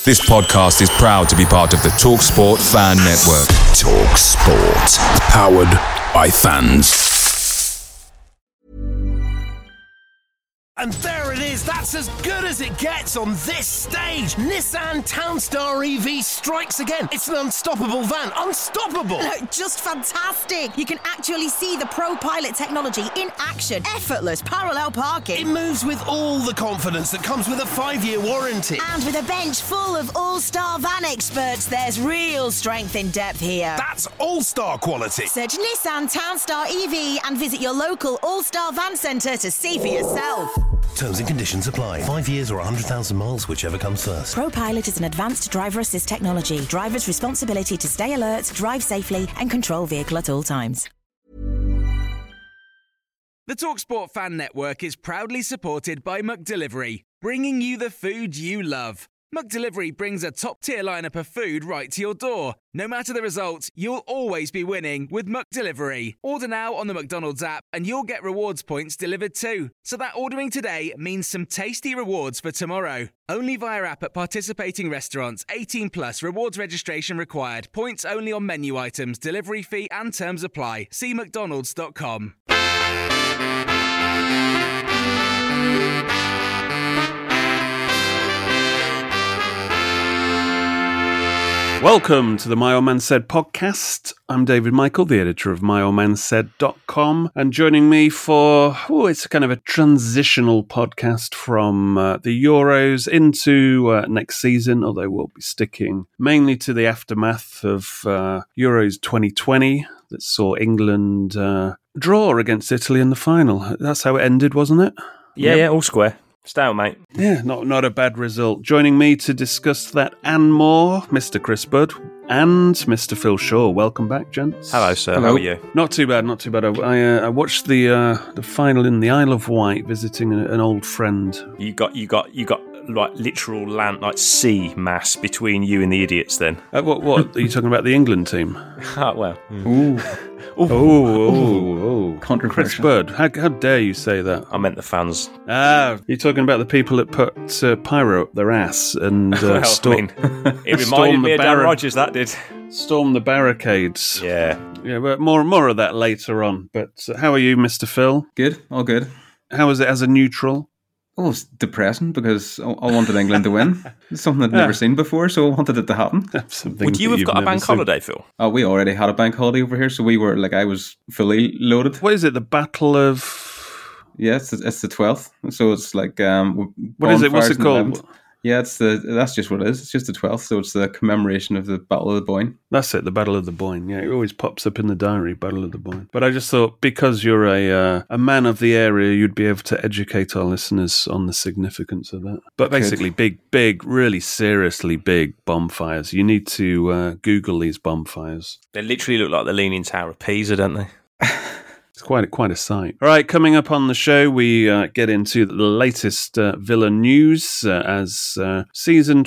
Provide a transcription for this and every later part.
This podcast is proud to be part of the TalkSport Fan Network. TalkSport. Powered by fans. And there it is, that's as good as it gets on this stage. Nissan Townstar EV strikes again. It's an unstoppable van, unstoppable. Just fantastic. You can actually see the ProPilot technology in action. Effortless parallel parking. It moves with all the confidence that comes with a 5-year warranty. And with a bench full of all-star van experts, there's real strength in depth here. That's all-star quality. Search Nissan Townstar EV and visit your local all-star van centre to see for yourself. Terms and conditions apply. 5 years or 100,000 miles, whichever comes first. ProPilot is an advanced driver assist technology. Driver's responsibility to stay alert, drive safely, and control vehicle at all times. The TalkSport Fan Network is proudly supported by McDelivery, bringing you the food you love. McDelivery brings a top-tier lineup of food right to your door. No matter the result, you'll always be winning with McDelivery. Order now on the McDonald's app and you'll get rewards points delivered too. So that ordering today means some tasty rewards for tomorrow. Only via app at participating restaurants. 18 plus. Rewards registration required. Points only on menu items. Delivery fee and terms apply. See mcdonalds.com. Welcome to the My Old Man Said podcast. I'm David Michael, the editor of myoldmansaid.com, and joining me for, it's kind of a transitional podcast from the Euros into next season, although we'll be sticking mainly to the aftermath of Euros 2020 that saw England draw against Italy in the final. That's how it ended, wasn't it? Yeah, all square. Stalemate. Yeah, not a bad result. Joining me to discuss that and more, Mr. Chris Budd and Mr. Phil Shaw. Welcome back, gents. Hello, sir. Hello. How are you? Not too bad. I watched the final in the Isle of Wight, visiting an old friend. You got like literal land, like sea mass between you and the idiots. Then what are you talking about? The England team? Well. Ooh. Oh, controversial. Chris Budd, how dare you say that? I meant the fans. You're talking about the people that put pyro up their ass and it reminded me of Dan Rogers. That did storm the barricades. Yeah, but more of that later on. But how are you, Mr. Phil? Good, all good. How is it as a neutral? Oh, it's depressing because I wanted England to win. It's something I'd never seen before, so I wanted it to happen. Would you have got a bank holiday, Phil? Oh, we already had a bank holiday over here, so we were I was fully loaded. What is it? The Battle of? Yeah, it's the 12th. So it's like what is it? What's it called? Yeah, that's just what it is. It's just the 12th, so it's the commemoration of the Battle of the Boyne. That's it, the Battle of the Boyne. Yeah, it always pops up in the diary, Battle of the Boyne. But I just thought, because you're a man of the area, you'd be able to educate our listeners on the significance of that. But basically, big, really seriously big bonfires. You need to Google these bonfires. They literally look like the Leaning Tower of Pisa, don't they? It's quite a sight. All right, coming up on the show, we get into the latest Villa news as season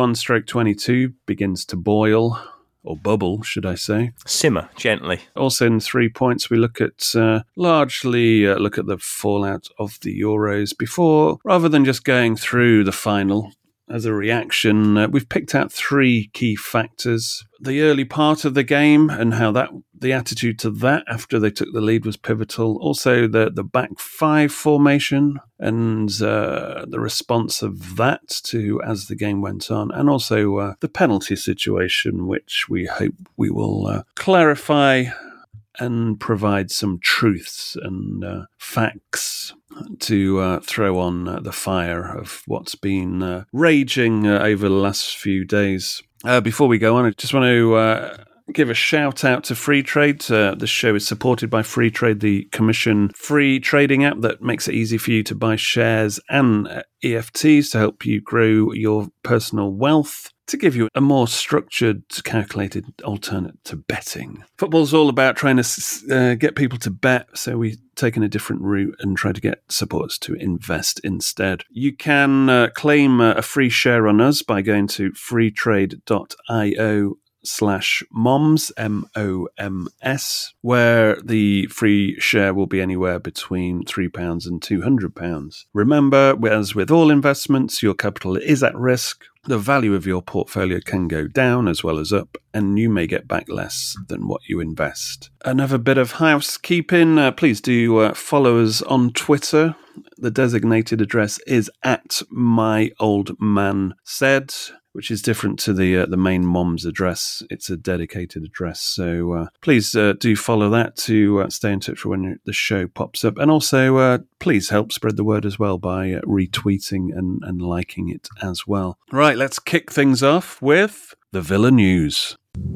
21/22 begins to boil, or bubble, should I say. Simmer, gently. Also in 3 points, we look at largely look at the fallout of the Euros before, rather than just going through the final. As a reaction, we've picked out 3 key factors. The early part of the game and how the attitude to that after they took the lead was pivotal. Also, the back 5 formation and the response of that to as the game went on. And also the penalty situation, which we hope we will clarify and provide some truths and facts to throw on the fire of what's been raging over the last few days. Before we go on, I just want to give a shout out to Free Trade. This show is supported by Free Trade, the commission free trading app that makes it easy for you to buy shares and EFTs to help you grow your personal wealth, to give you a more structured, calculated alternate to betting. Football's all about trying to get people to bet, so we've taken a different route and try to get supporters to invest instead. You can claim a free share on us by going to freetrade.io twitter.com/moms, MOMS, where the free share will be anywhere between £3 and £200. Remember, as with all investments, your capital is at risk. The value of your portfolio can go down as well as up, and you may get back less than what you invest. Another bit of housekeeping, please do follow us on Twitter. The designated address is @myoldmansaid, which is different to the main Mom's address. It's a dedicated address. So please do follow that to stay in touch for when the show pops up. And also, please help spread the word as well by retweeting and liking it as well. Right, let's kick things off with the Villa news.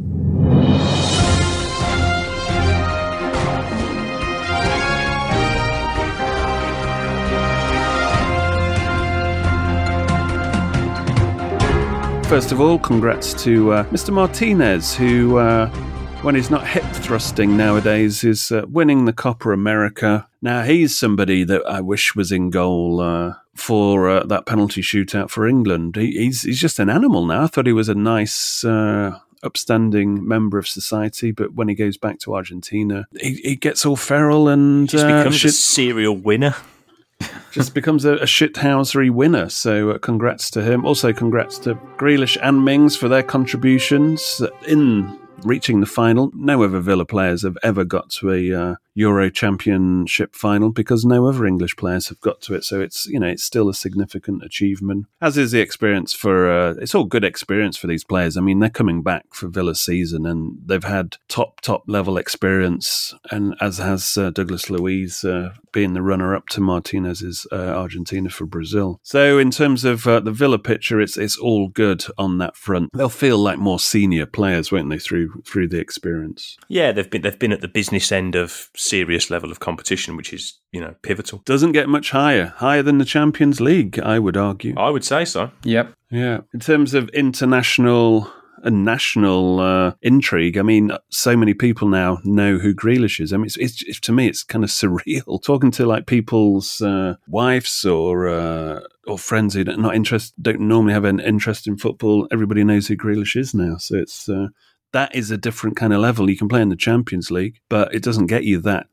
First of all, congrats to Mr. Martinez, who, when he's not hip thrusting nowadays, is winning the Copa America. Now, he's somebody that I wish was in goal for that penalty shootout for England. He's just an animal now. I thought he was a nice, upstanding member of society, but when he goes back to Argentina, he gets all feral and just becomes a serial winner. Just becomes a shithousery winner. So congrats to him. Also congrats to Grealish and Mings for their contributions in reaching the final. No other Villa players have ever got to a Euro Championship final because no other English players have got to it. So it's still a significant achievement. As is the experience for it's all good experience for these players. I mean, they're coming back for Villa's season and they've had top level experience. And as has Douglas Luiz being the runner up to Martinez's Argentina for Brazil. So in terms of the Villa picture, it's all good on that front. They'll feel like more senior players, won't they, through the experience? Yeah, they've been at the business end of serious level of competition, which is, pivotal. Doesn't get much higher than the Champions League, I would argue. I would say so. Yep. Yeah. In terms of international and national intrigue, I mean, so many people now know who Grealish is. I mean, it's to me, it's kind of surreal. Talking to like people's wives or friends who don't normally have an interest in football, everybody knows who Grealish is now. So it's that is a different kind of level. You can play in the Champions League, but it doesn't get you that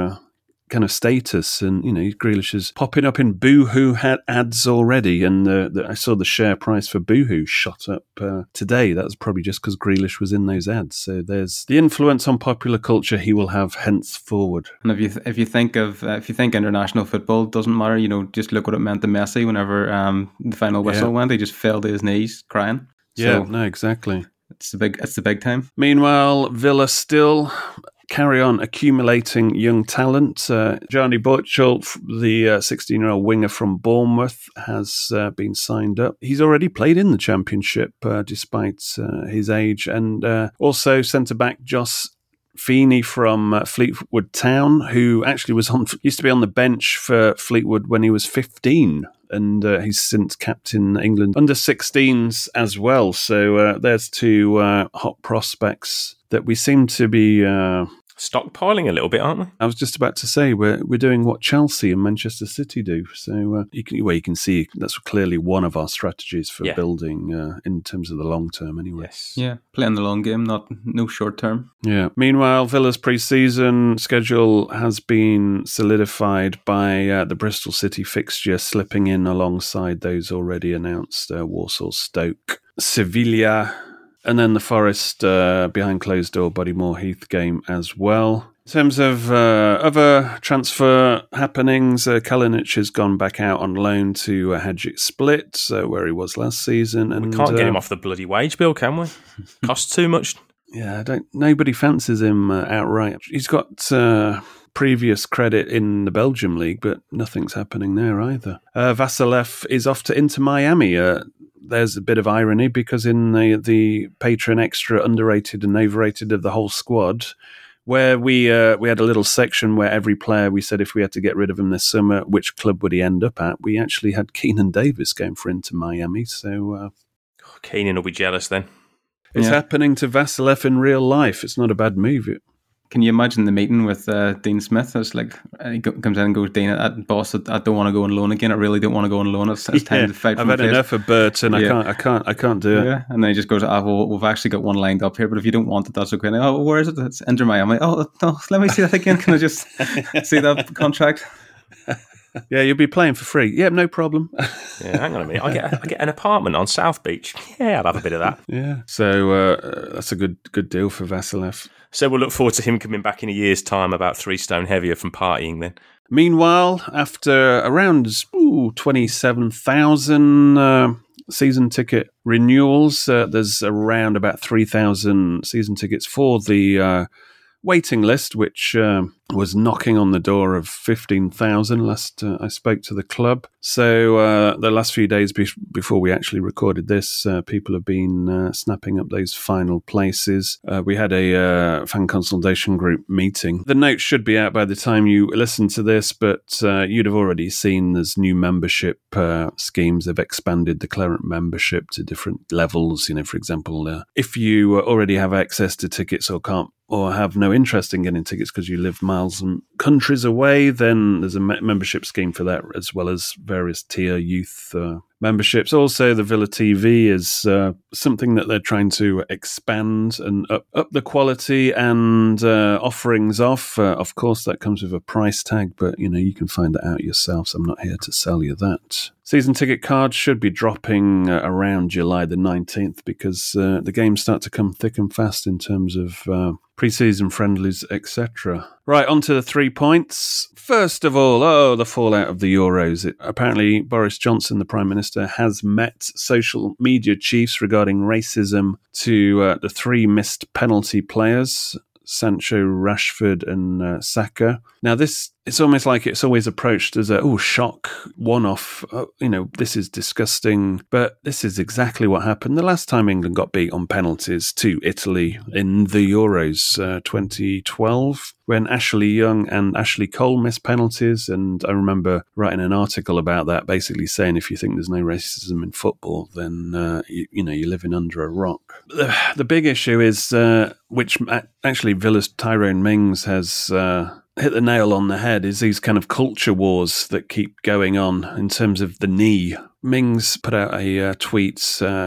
kind of status. And, Grealish is popping up in Boohoo ads already. And I saw the share price for Boohoo shot up today. That was probably just because Grealish was in those ads. So there's the influence on popular culture he will have henceforward. And if you think international football doesn't matter, just look what it meant to Messi whenever the final whistle went. He just fell to his knees crying. Yeah, no, exactly. It's the big time. Meanwhile, Villa still carry on accumulating young talent. Jarny Boychul, the 16-year-old winger from Bournemouth, has been signed up. He's already played in the Championship despite his age. And also centre-back Joss Feeney from Fleetwood Town, who actually used to be on the bench for Fleetwood when he was 15. And he's since captain England under-16s as well. So there's two hot prospects that we seem to be stockpiling a little bit, aren't we? I was just about to say we're doing what Chelsea and Manchester City do. So you can see that's clearly one of our strategies for building in terms of the long term. Anyway, yes, yeah, playing the long game, no short term. Yeah. Meanwhile, Villa's pre-season schedule has been solidified by the Bristol City fixture slipping in alongside those already announced: Walsall, Stoke, Sevilla. And then the Forest behind closed door Bodymoor Heath game as well. In terms of other transfer happenings, Kalinic has gone back out on loan to Hajduk Split, where he was last season. And we can't get him off the bloody wage bill, can we? Costs too much. Yeah, nobody fancies him outright. He's got previous credit in the Belgium league, but nothing's happening there either. Vasilev is off to Inter Miami. There's a bit of irony because in the Patreon Extra underrated and overrated of the whole squad, where we had a little section where every player, we said if we had to get rid of him this summer, which club would he end up at? We actually had Keenan Davis going for Inter Miami. So Keenan will be jealous then. It's happening to Vasilev in real life. It's not a bad move. Can you imagine the meeting with Dean Smith? It's like he comes in and goes, Dean, boss, I don't want to go on loan again. I really don't want to go on loan. It's time to fight for I've had enough of Burton. I can't do it. Yeah, and then he just goes, well, we've actually got one lined up here, but if you don't want it, that's okay. And, oh, where is it? It's Inter Miami. Oh, no, let me see that again. Can I just see that contract? Yeah, you'll be playing for free. Yeah, no problem. Yeah, hang on a minute. I get an apartment on South Beach. Yeah, I'd have a bit of that. Yeah, so that's a good deal for Vasilev. So we'll look forward to him coming back in a year's time, about 3 stone heavier from partying then. Meanwhile, after around 27,000 season ticket renewals, there's around about 3,000 season tickets for the waiting list, which was knocking on the door of 15,000 last I spoke to the club. So the last few days before we actually recorded this, people have been snapping up those final places. We had a fan consultation group meeting. The notes should be out by the time you listen to this, but you'd have already seen there's new membership schemes. They've expanded the current membership to different levels. You know, for example, if you already have access to tickets or have no interest in getting tickets because you live miles and countries away, then there's a membership scheme for that, as well as various tier youth memberships. Also, the Villa TV is something that they're trying to expand and up the quality and offerings off. Of course, that comes with a price tag, but you can find that out yourself, so I'm not here to sell you that. Season ticket cards should be dropping around July the 19th because the games start to come thick and fast in terms of pre-season friendlies, etc. Right, on to the 3 points. First of all, the fallout of the Euros. Apparently, Boris Johnson, the Prime Minister, has met social media chiefs regarding racism to the 3 missed penalty players, Sancho, Rashford and Saka. Now, it's almost like it's always approached as a, shock, one-off, this is disgusting. But this is exactly what happened the last time England got beat on penalties to Italy in the Euros 2012, when Ashley Young and Ashley Cole missed penalties. And I remember writing an article about that, basically saying if you think there's no racism in football, then, you're living under a rock. The big issue is, which actually Villa's Tyrone Mings has hit the nail on the head, is these kind of culture wars that keep going on in terms of the knee. Mings put out a tweet.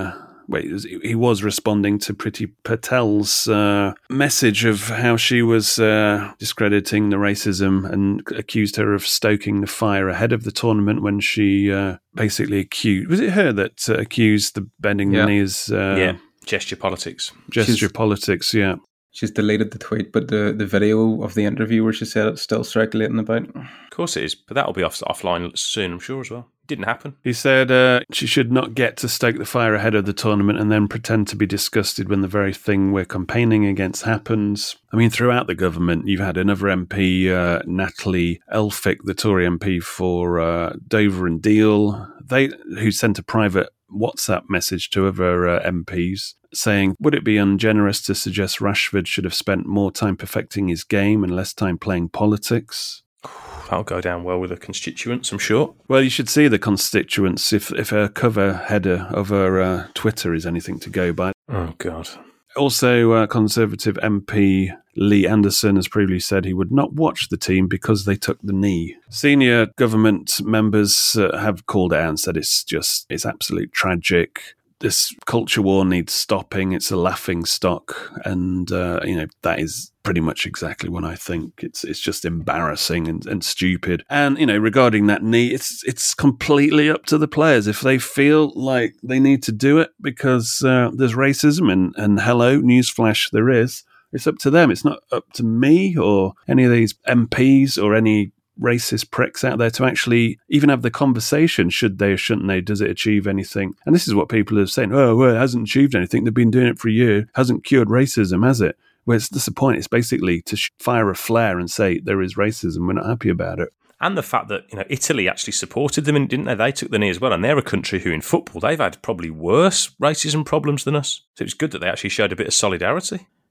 He was responding to Priti Patel's message of how she was discrediting the racism and accused her of stoking the fire ahead of the tournament when she basically accused... Was it her that accused the bending the knees? Gesture politics. Politics, yeah. She's deleted the tweet, but the video of the interview where she said it's still circulating about. Of course it is, but that'll be offline soon, I'm sure, as well. Didn't happen. He said she should not get to stoke the fire ahead of the tournament and then pretend to be disgusted when the very thing we're campaigning against happens. I mean, throughout the government, you've had another MP, Natalie Elphicke, the Tory MP for Dover and Deal, who sent a private WhatsApp message to other MPs saying, would it be ungenerous to suggest Rashford should have spent more time perfecting his game and less time playing politics? That'll go down well with the constituents, I'm sure. Well, you should see the constituents if her cover header of her Twitter is anything to go by. Oh, God. Also, Conservative MP Lee Anderson has previously said he would not watch the team because they took the knee. Senior government members have called out and said it's absolute tragic. This culture war needs stopping. It's a laughing stock. And, that is pretty much exactly what I think. It's just embarrassing and stupid. And, regarding that knee, it's completely up to the players. If they feel like they need to do it because there's racism, and hello, newsflash, there is, it's up to them. It's not up to me or any of these MPs or any racist pricks out there to actually even have the conversation. Should they or shouldn't they? Does it achieve anything? And this is what people are saying. Oh, well, it hasn't achieved anything. They've been doing it for a year. Hasn't cured racism, has it? Well, that's the point. It's basically to fire a flare and say there is racism. We're not happy about it. And the fact that Italy actually supported them, didn't they? They took the knee as well, and they're a country who, in football, they've had probably worse racism problems than us. So it's good that they actually showed a bit of solidarity.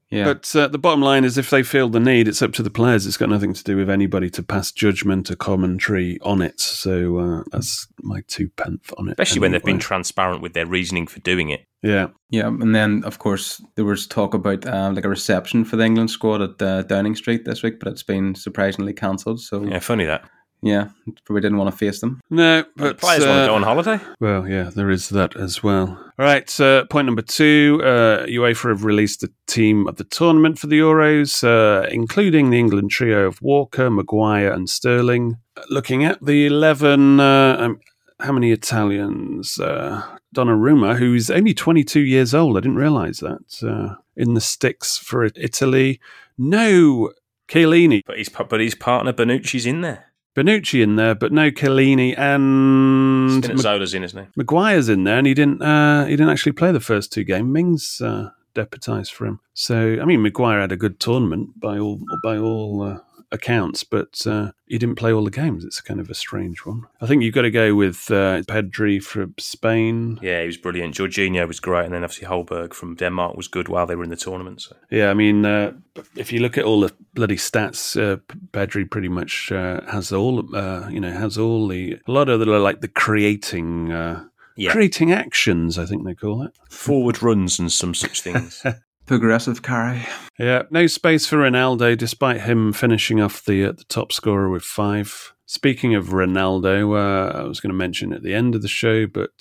Yeah. But the bottom line is, if they feel the need, it's up to the players. It's got nothing to do with anybody to pass judgment or commentary on it. So that's my 2 pence on it. Especially when they've been transparent with their reasoning for doing it. Yeah. Yeah, and then, of course, there was talk about like a reception for the England squad at Downing Street this week, but it's been surprisingly cancelled. So Yeah, funny that. yeah, probably didn't want to face them. No, but The players want to go on holiday. Well, yeah, there is that as well. All right, point number 2. UEFA have released the team of the tournament for the Euros, including the England trio of Walker, Maguire and Sterling. Looking at the 11, how many Italians? Donnarumma, who's only 22 years old. I didn't realise that. In the sticks for Italy. No Chiellini. But his partner Bonucci's in there. Bonucci in there, but no Chiellini, and Spinazzola's in, isn't he? Maguire's in there, and he didn't actually play the first 2 games. Mings deputised for him. So I mean, Maguire had a good tournament by all accounts, but he didn't play all the games. It's kind of a strange one. I think you've got to go with Pedri from Spain. Yeah, he was brilliant. Jorginho was great, and then obviously Holberg from Denmark was good while they were in the tournament. So. Yeah, I mean, if you look at all the bloody stats, Pedri pretty much has all. Has all a lot of the creating actions. I think they call it forward runs and some such things. Progressive carry. Yeah, no space for Ronaldo, despite him finishing off the top scorer with 5. Speaking of Ronaldo, I was going to mention at the end of the show, but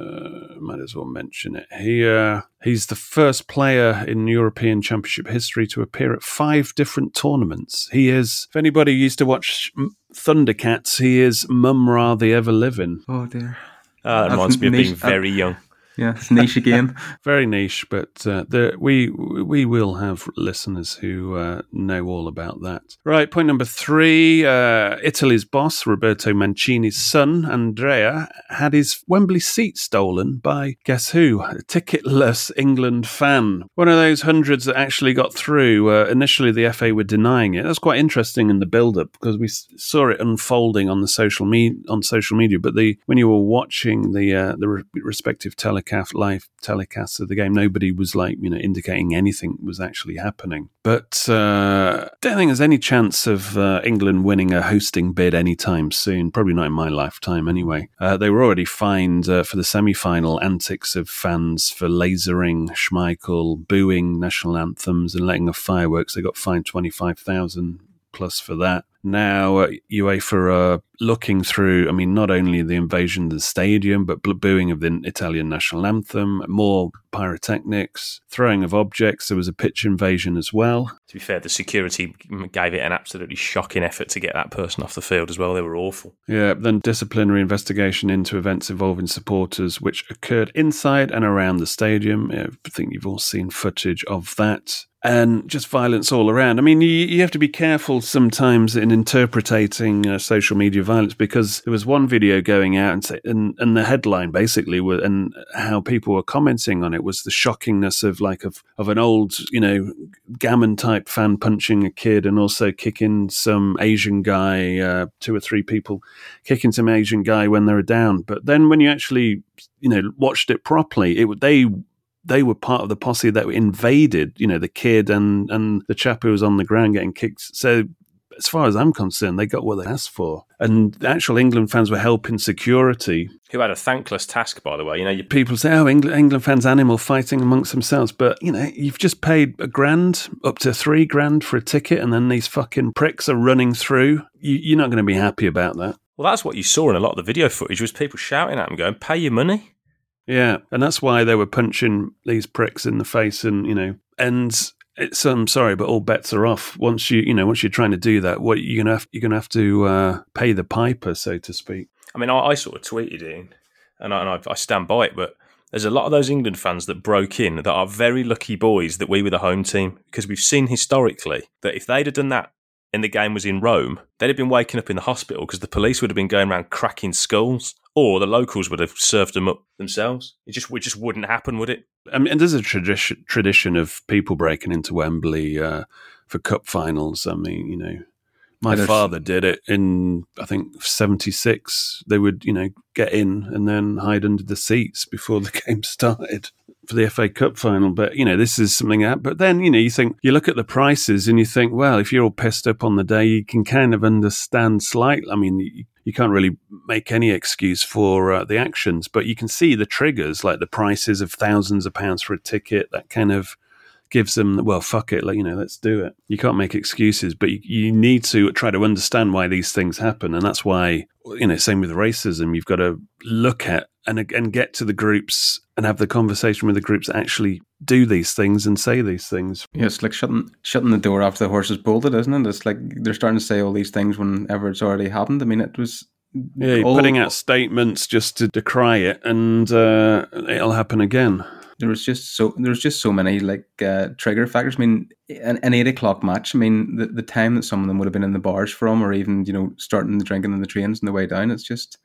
might as well mention it here. He's the first player in European Championship history to appear at 5 different tournaments. He is, if anybody used to watch Thundercats, he is Mumra the Ever-Living. Oh dear. That reminds me of being very young. Yeah, it's niche again. Very niche, but we will have listeners who know all about that. Right, point number 3. Italy's boss, Roberto Mancini's son, Andrea, had his Wembley seat stolen by, guess who? A ticketless England fan. One of those hundreds that actually got through. Initially, the FA were denying it. That's quite interesting in the build-up, because we saw it unfolding on the social media. But when you were watching the respective live telecasts of the game, nobody was indicating anything was actually happening. But don't think there's any chance of England winning a hosting bid anytime soon. Probably not in my lifetime anyway. They were already fined for the semi-final antics of fans for lasering Schmeichel, booing national anthems and letting off fireworks. They got fined 25,000 plus for that. Now, UEFA are looking through, not only the invasion of the stadium, but booing of the Italian national anthem, more pyrotechnics, throwing of objects. There was a pitch invasion as well. To be fair, the security gave it an absolutely shocking effort to get that person off the field as well. They were awful. Yeah, then disciplinary investigation into events involving supporters, which occurred inside and around the stadium. I think you've all seen footage of that. And just violence all around. You have to be careful sometimes in interpreting social media violence, because there was one video going out and the headline basically and how people were commenting on it was the shockingness of an old gammon type fan punching a kid, and also kicking some Asian guy, 2 or 3 people kicking some Asian guy when they were down. But then when you actually watched it properly, they were part of the posse that invaded, the kid and the chap who was on the ground getting kicked. So as far as I'm concerned, they got what they asked for. And the actual England fans were helping security. Who had a thankless task, by the way. People say, England fans animal fighting amongst themselves. But, you've just paid $1,000 up to $3,000 for a ticket, and then these fucking pricks are running through. You're not going to be happy about that. Well, that's what you saw in a lot of the video footage, was people shouting at them going, pay your money. Yeah, and that's why they were punching these pricks in the face, and I'm sorry, but all bets are off. Once you're trying to do that, what you're gonna have to pay the piper, so to speak. I sort of tweeted it, and I stand by it. But there's a lot of those England fans that broke in that are very lucky boys that we were the home team, because we've seen historically that if they'd have done that and the game was in Rome, they'd have been waking up in the hospital because the police would have been going around cracking skulls, or the locals would have served them up themselves. It just wouldn't happen, would it? And there's a tradition of people breaking into Wembley for cup finals. My father did it in, I think, 76. They would, get in and then hide under the seats before the game started. for the FA Cup final, but, this is something that, but then, you look at the prices and you think, well, if you're all pissed up on the day, you can kind of understand slightly. I mean, you can't really make any excuse for the actions, but you can see the triggers, like the prices of thousands of pounds for a ticket, that kind of gives them, well, fuck it, let's do it. You can't make excuses, but you need to try to understand why these things happen. And that's why, same with racism, you've got to look at and get to the groups and have the conversation with the groups that actually do these things and say these things. Yeah, it's like shutting the door after the horse is bolted, isn't it? It's like they're starting to say all these things whenever it's already happened. I mean, it was... Yeah, you're putting out statements just to decry it, and it'll happen again. There's just so many trigger factors. I mean, an 8:00 match. I mean, the time that some of them would have been in the bars from, or even starting the drinking in the trains on the way down. It's just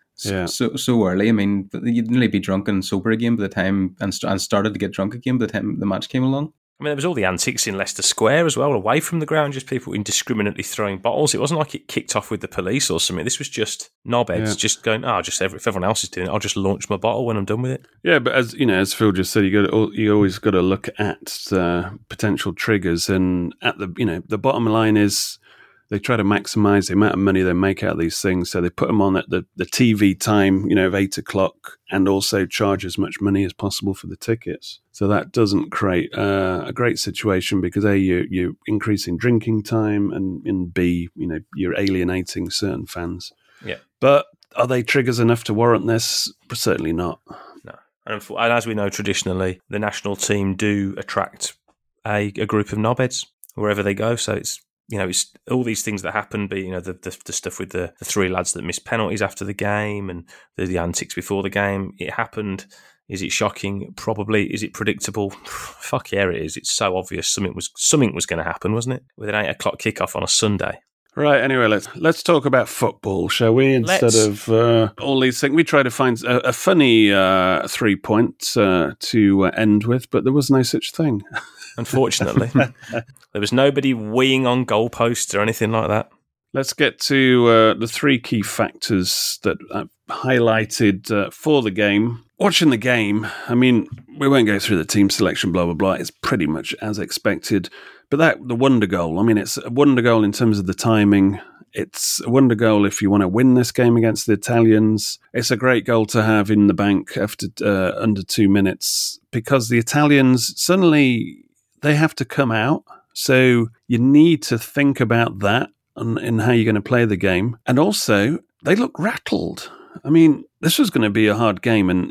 so early. I mean, you'd nearly be drunk and sober again by the time, and started to get drunk again by the time the match came along. I mean, there was all the antics in Leicester Square as well, away from the ground, just people indiscriminately throwing bottles. It wasn't like it kicked off with the police or something. This was just knobheads just going, if everyone else is doing it, I'll just launch my bottle when I'm done with it. Yeah, but as Phil just said, you always got to look at potential triggers, and at the bottom line is they try to maximise the amount of money they make out of these things. So they put them on at the TV time, of 8:00, and also charge as much money as possible for the tickets. So that doesn't create a great situation, because A, you're increasing drinking time, and B, you're alienating certain fans. Yeah. But are they triggers enough to warrant this? Certainly not. No. And as we know, traditionally, the national team do attract a group of knobheads wherever they go. So it's all these things that happen, but the stuff with the three lads that missed penalties after the game, and the antics before the game. It happened. Is it shocking? Probably. Is it predictable? Fuck yeah, it is. It's so obvious something was going to happen, wasn't it? With an 8:00 kickoff on a Sunday. Right. Anyway, let's talk about football, shall we? Instead of all these things, we try to find a funny 3 points to end with, but there was no such thing. Unfortunately, there was nobody weeing on goalposts or anything like that. Let's get to the three key factors that I've highlighted for the game. Watching the game, I mean, we won't go through the team selection, blah, blah, blah. It's pretty much as expected. But the wonder goal, I mean, it's a wonder goal in terms of the timing. It's a wonder goal if you want to win this game against the Italians. It's a great goal to have in the bank after under 2 minutes, because the Italians, suddenly they have to come out. So you need to think about that and how you're going to play the game. And also, they look rattled. I mean, this was going to be a hard game, and,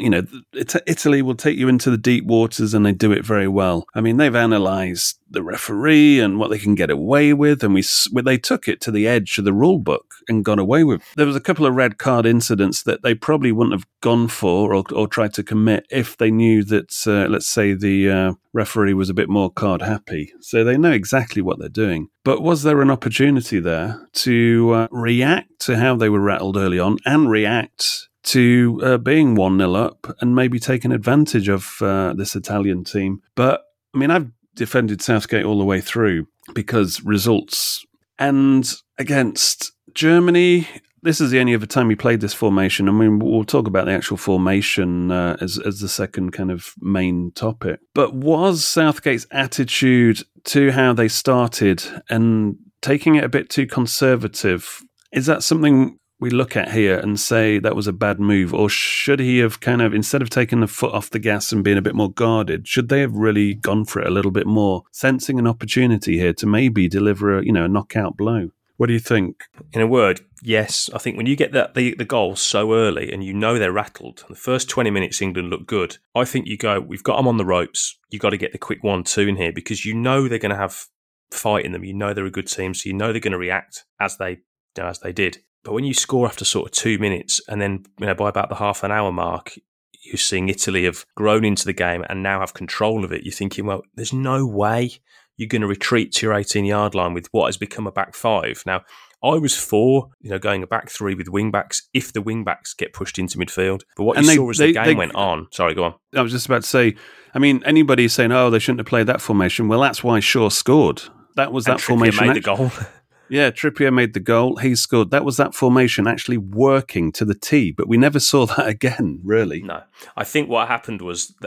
Italy will take you into the deep waters, and they do it very well. I mean, they've analysed the referee and what they can get away with, and they took it to the edge of the rule book and got away with. There was a couple of red card incidents that they probably wouldn't have gone for or tried to commit if they knew that, let's say, the referee was a bit more card happy. So they know exactly what they're doing. But was there an opportunity there to react to how they were rattled early on, and react to being 1-0 up and maybe taking advantage of this Italian team? But, I mean, I've defended Southgate all the way through, because results. And against Germany, this is the only other time he played this formation. I mean, we'll talk about the actual formation as the second kind of main topic. But was Southgate's attitude to how they started and taking it a bit too conservative, is that something we look at here and say that was a bad move? Or should he have kind of, instead of taking the foot off the gas and being a bit more guarded, should they have really gone for it a little bit more, sensing an opportunity here to maybe deliver a knockout blow? What do you think? In a word, yes. I think when you get the goal so early and they're rattled, the first 20 minutes England look good, I think you go, we've got them on the ropes, you've got to get the quick 1-2 in here, because they're going to have fight in them, they're a good team, so they're going to react as they did. But when you score after sort of 2 minutes, and then by about the half an hour mark, you're seeing Italy have grown into the game and now have control of it, you're thinking, well, there's no way you're going to retreat to your 18-yard line with what has become a back five. Now, I was for going a back three with wing-backs if the wing-backs get pushed into midfield. But what saw as the game went on... Sorry, go on. I was just about to say, I mean, anybody saying, they shouldn't have played that formation, well, that's why Shaw scored. That was that formation. Made the goal. Yeah, Trippier made the goal. He scored. That was that formation actually working to the T, but we never saw that again, really. No. I think what happened was that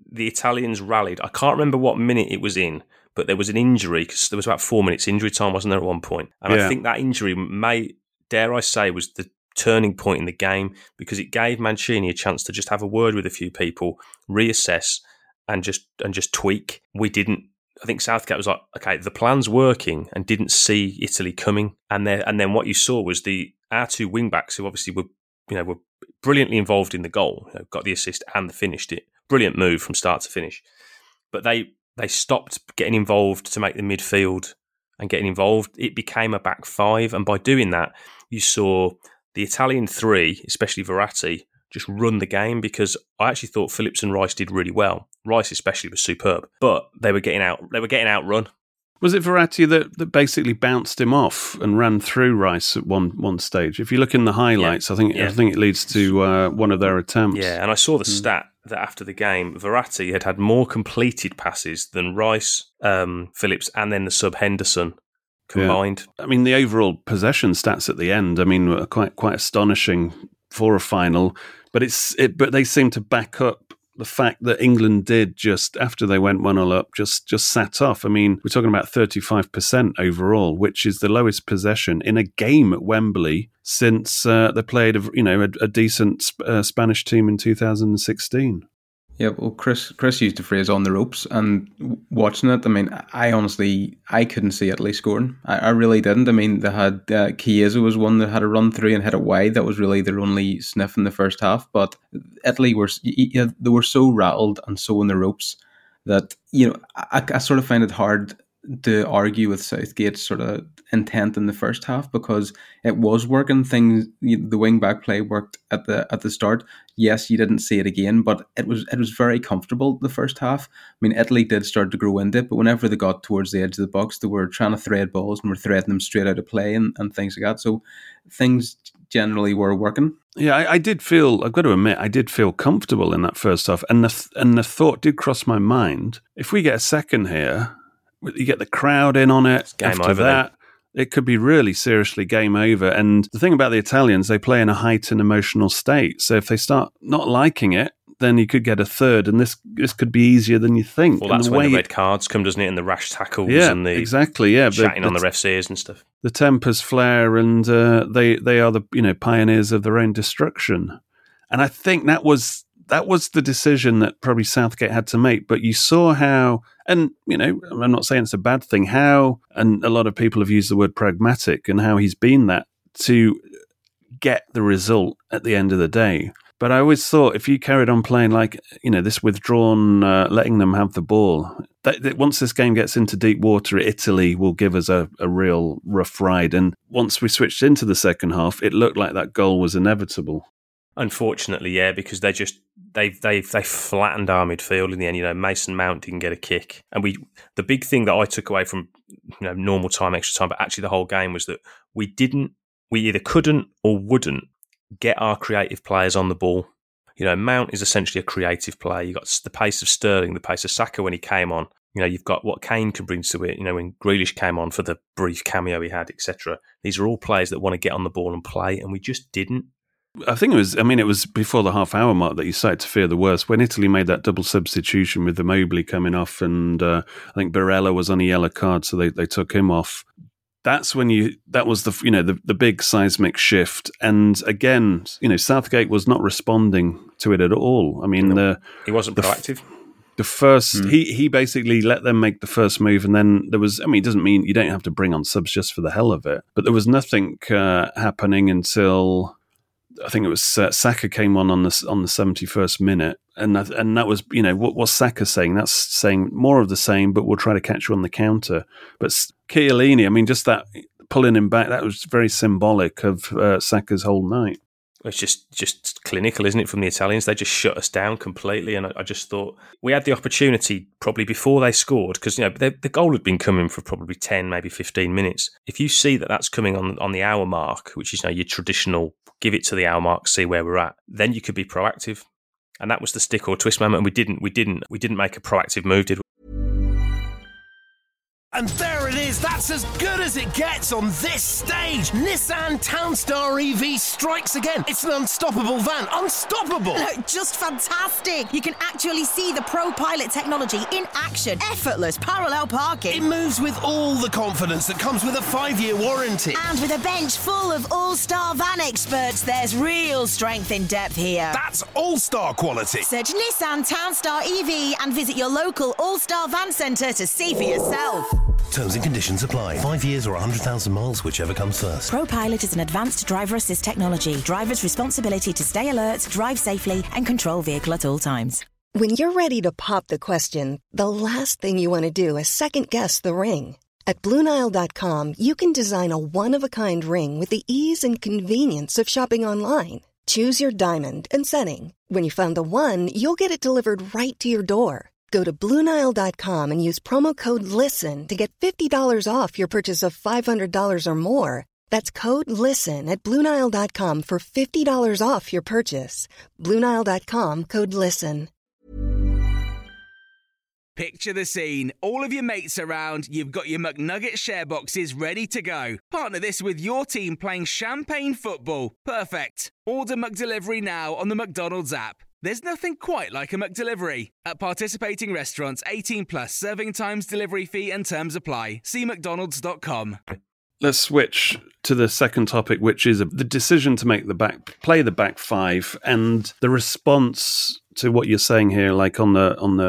the Italians rallied. I can't remember what minute it was in, but there was an injury because there was about 4 minutes injury time, wasn't there, at one point? And I think that injury dare I say, was the turning point in the game because it gave Mancini a chance to just have a word with a few people, reassess, and just tweak. We didn't. I think Southgate was like, okay, the plan's working, and didn't see Italy coming. And then what you saw was our two wing backs, who obviously were brilliantly involved in the goal, got the assist and finished it. Brilliant move from start to finish. But they stopped getting involved to make the midfield and getting involved. It became a back five, and by doing that, you saw the Italian three, especially Verratti, just run the game, because I actually thought Phillips and Rice did really well. Rice especially was superb, but they were getting outrun. Was it Verratti that basically bounced him off and ran through Rice at one stage? If you look in the highlights, I think it leads to one of their attempts. Yeah, and I saw the stat that after the game, Verratti had more completed passes than Rice, Phillips, and then the sub Henderson combined. Yeah. I mean, the overall possession stats at the end, were quite astonishing for a final. But but they seem to back up the fact that England did just after they went 1-0 up, just sat off. we're talking about 35% overall, which is the lowest possession in a game at Wembley since they played a decent Spanish team in 2016. Yeah, well, Chris used the phrase "on the ropes," and watching it, I couldn't see Italy scoring. I really didn't. They had Chiesa was one that had a run through and hit it wide. That was really their only sniff in the first half. But Italy they were so rattled and so on the ropes that I sort of find it hard to argue with Southgate's sort of intent in the first half, because it was working. The wing back play worked at the start. Yes, you didn't see it again, but it was very comfortable the first half. Italy did start to grow into it, but whenever they got towards the edge of the box, they were trying to thread balls and were threading them straight out of play and things like that. So things generally were working. Yeah, I've got to admit, I did feel comfortable in that first half, and the thought did cross my mind: if we get a second here, you get the crowd in on it. After that, it could be really seriously game over. And the thing about the Italians, they play in a heightened emotional state. So if they start not liking it, then you could get a third, and this could be easier than you think. Well, that's when the red cards come, doesn't it? And the rash tackles and the chatting on the ref's ears and stuff. The tempers flare, and they are the pioneers of their own destruction. And I think that was the decision that probably Southgate had to make. But you saw how, and I'm not saying it's a bad thing, how, and a lot of people have used the word pragmatic, and how he's been that to get the result at the end of the day. But I always thought if you carried on playing like, this withdrawn, letting them have the ball, that once this game gets into deep water, Italy will give us a real rough ride. And once we switched into the second half, it looked like that goal was inevitable. Unfortunately, yeah, because they flattened our midfield in the end. Mason Mount didn't get a kick, and the big thing that I took away from normal time, extra time, but actually the whole game was that we either couldn't or wouldn't get our creative players on the ball. Mount is essentially a creative player. You got the pace of Sterling, the pace of Saka when he came on. You've got what Kane can bring to it. When Grealish came on for the brief cameo he had, etc. These are all players that want to get on the ball and play, and we just didn't. I think it was before the half-hour mark that you started to fear the worst. When Italy made that double substitution with the Mobley coming off, and I think Barella was on a yellow card, so they took him off. That's when that was the big seismic shift. And again, Southgate was not responding to it at all. He wasn't proactive. The first, he basically let them make the first move, and then there was, it doesn't mean you don't have to bring on subs just for the hell of it, but there was nothing happening until, I think it was Saka came on the 71st minute, and that was, what's Saka saying? That's saying more of the same, but we'll try to catch you on the counter. But Chiellini, just that pulling him back, that was very symbolic of Saka's whole night. It's just clinical, isn't it, from the Italians? They just shut us down completely, and I just thought we had the opportunity probably before they scored, because the goal had been coming for probably 10, maybe 15 minutes. If you see that that's coming on the hour mark, which is your traditional give it to the hour mark, see where we're at, then you could be proactive. And that was the stick or twist moment, and we didn't make a proactive move, did we? And there it is. That's as good as it gets on this stage. Nissan Townstar EV strikes again. It's an unstoppable van. Unstoppable. Just fantastic. You can actually see the ProPilot technology in action. Effortless parallel parking. It moves with all the confidence that comes with a 5-year warranty. And with a bench full of all-star van experts, there's real strength in depth here. That's all-star quality. Search Nissan Townstar EV and visit your local all-star van centre to see for yourself. Terms and conditions apply. 5 years or 100,000 miles, whichever comes first. ProPilot is an advanced driver assist technology. Driver's responsibility to stay alert, drive safely, and control vehicle at all times. When you're ready to pop the question, the last thing you want to do is second-guess the ring. At BlueNile.com, you can design a one-of-a-kind ring with the ease and convenience of shopping online. Choose your diamond and setting. When you find the one, you'll get it delivered right to your door. Go to BlueNile.com and use promo code LISTEN to get $50 off your purchase of $500 or more. That's code LISTEN at BlueNile.com for $50 off your purchase. BlueNile.com, code LISTEN. Picture the scene. All of your mates around, you've got your McNugget share boxes ready to go. Partner this with your team playing champagne football. Perfect. Order McDelivery now on the McDonald's app. There's nothing quite like a McDelivery. At participating restaurants, 18 plus, serving times, delivery fee and terms apply. See mcdonalds.com. Let's switch to the second topic, which is the decision to play the back five, and the response to what you're saying here, like on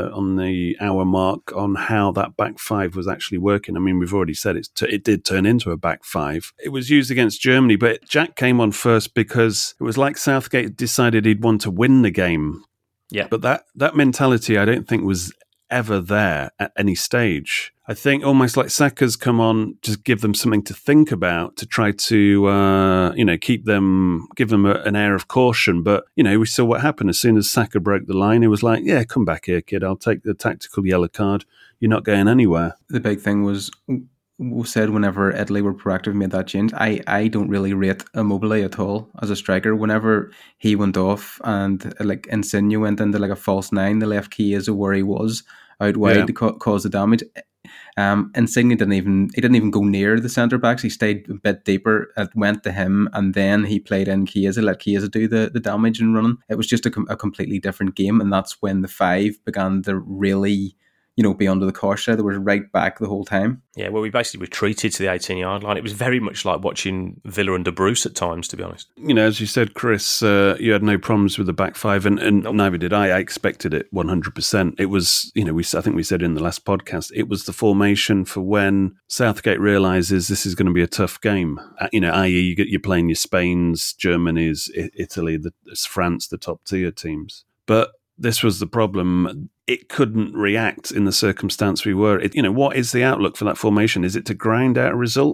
the hour mark, on how that back five was actually working. I mean, we've already said it did turn into a back five. It was used against Germany, but Jack came on first because it was like Southgate decided he'd want to win the game. Yeah, but that mentality, I don't think was ever there at any stage. I think almost like Saka's come on, just give them something to think about, to try to, give them an air of caution. But, we saw what happened. As soon as Saka broke the line, it was like, yeah, come back here, kid. I'll take the tactical yellow card. You're not going anywhere. The big thing was said whenever Italy were proactive, made that change. I don't really rate Immobile at all as a striker. Whenever he went off and like Insigne went into like a false nine, the left Chiesa where he was out wide to cause the damage. Insigne didn't even go near the centre backs. He stayed a bit deeper. It went to him, and then he played in Chiesa, let Chiesa do the damage and running. It was just a completely different game, and that's when the five began to really, be under the cosh there. They were right back the whole time. Yeah, well, we basically retreated to the 18-yard line. It was very much like watching Villa and De Bruce at times, to be honest. As you said, Chris, you had no problems with the back five, and nope. Neither did I. I expected it 100%. It was, I think we said in the last podcast, it was the formation for when Southgate realises this is going to be a tough game. I.e., you're playing your Spains, Germany's, Italy, France, the top tier teams. But this was the problem. It couldn't react in the circumstance we were. What is the outlook for that formation? Is it to grind out a result?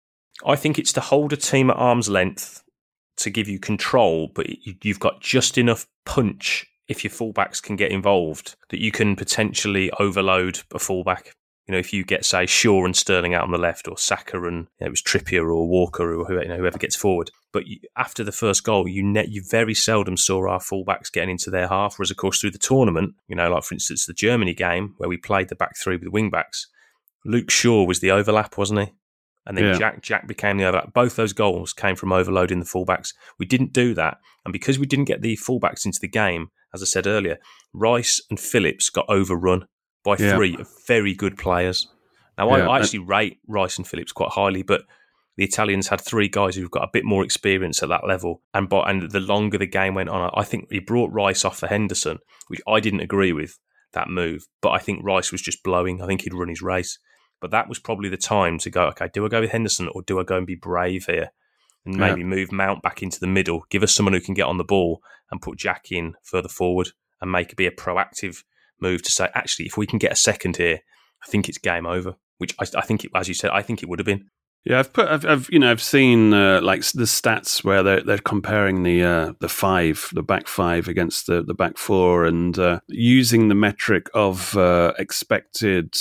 I think it's to hold a team at arm's length to give you control, but you've got just enough punch if your fullbacks can get involved that you can potentially overload a fullback. If you get, say, Shaw and Sterling out on the left, or Saka and it was Trippier or Walker or whoever gets forward. But after the first goal, you very seldom saw our fullbacks getting into their half. Whereas, of course, through the tournament, like for instance the Germany game where we played the back three with the wing backs, Luke Shaw was the overlap, wasn't he? And then Jack became the overlap. Both those goals came from overloading the fullbacks. We didn't do that, and because we didn't get the fullbacks into the game, as I said earlier, Rice and Phillips got overrun by three very good players. Now, I actually rate Rice and Phillips quite highly, but the Italians had three guys who've got a bit more experience at that level. And the longer the game went on, I think he brought Rice off for Henderson, which I didn't agree with, that move. But I think Rice was just blowing. I think he'd run his race. But that was probably the time to go, okay, do I go with Henderson or do I go and be brave here? And maybe move Mount back into the middle, give us someone who can get on the ball and put Jack in further forward and make it be a proactive move to say, actually, if we can get a second here, I think it's game over. Which I think, as you said, I think it would have been. Yeah, I've seen like the stats where they're comparing the back five against the back four, and using the metric of expected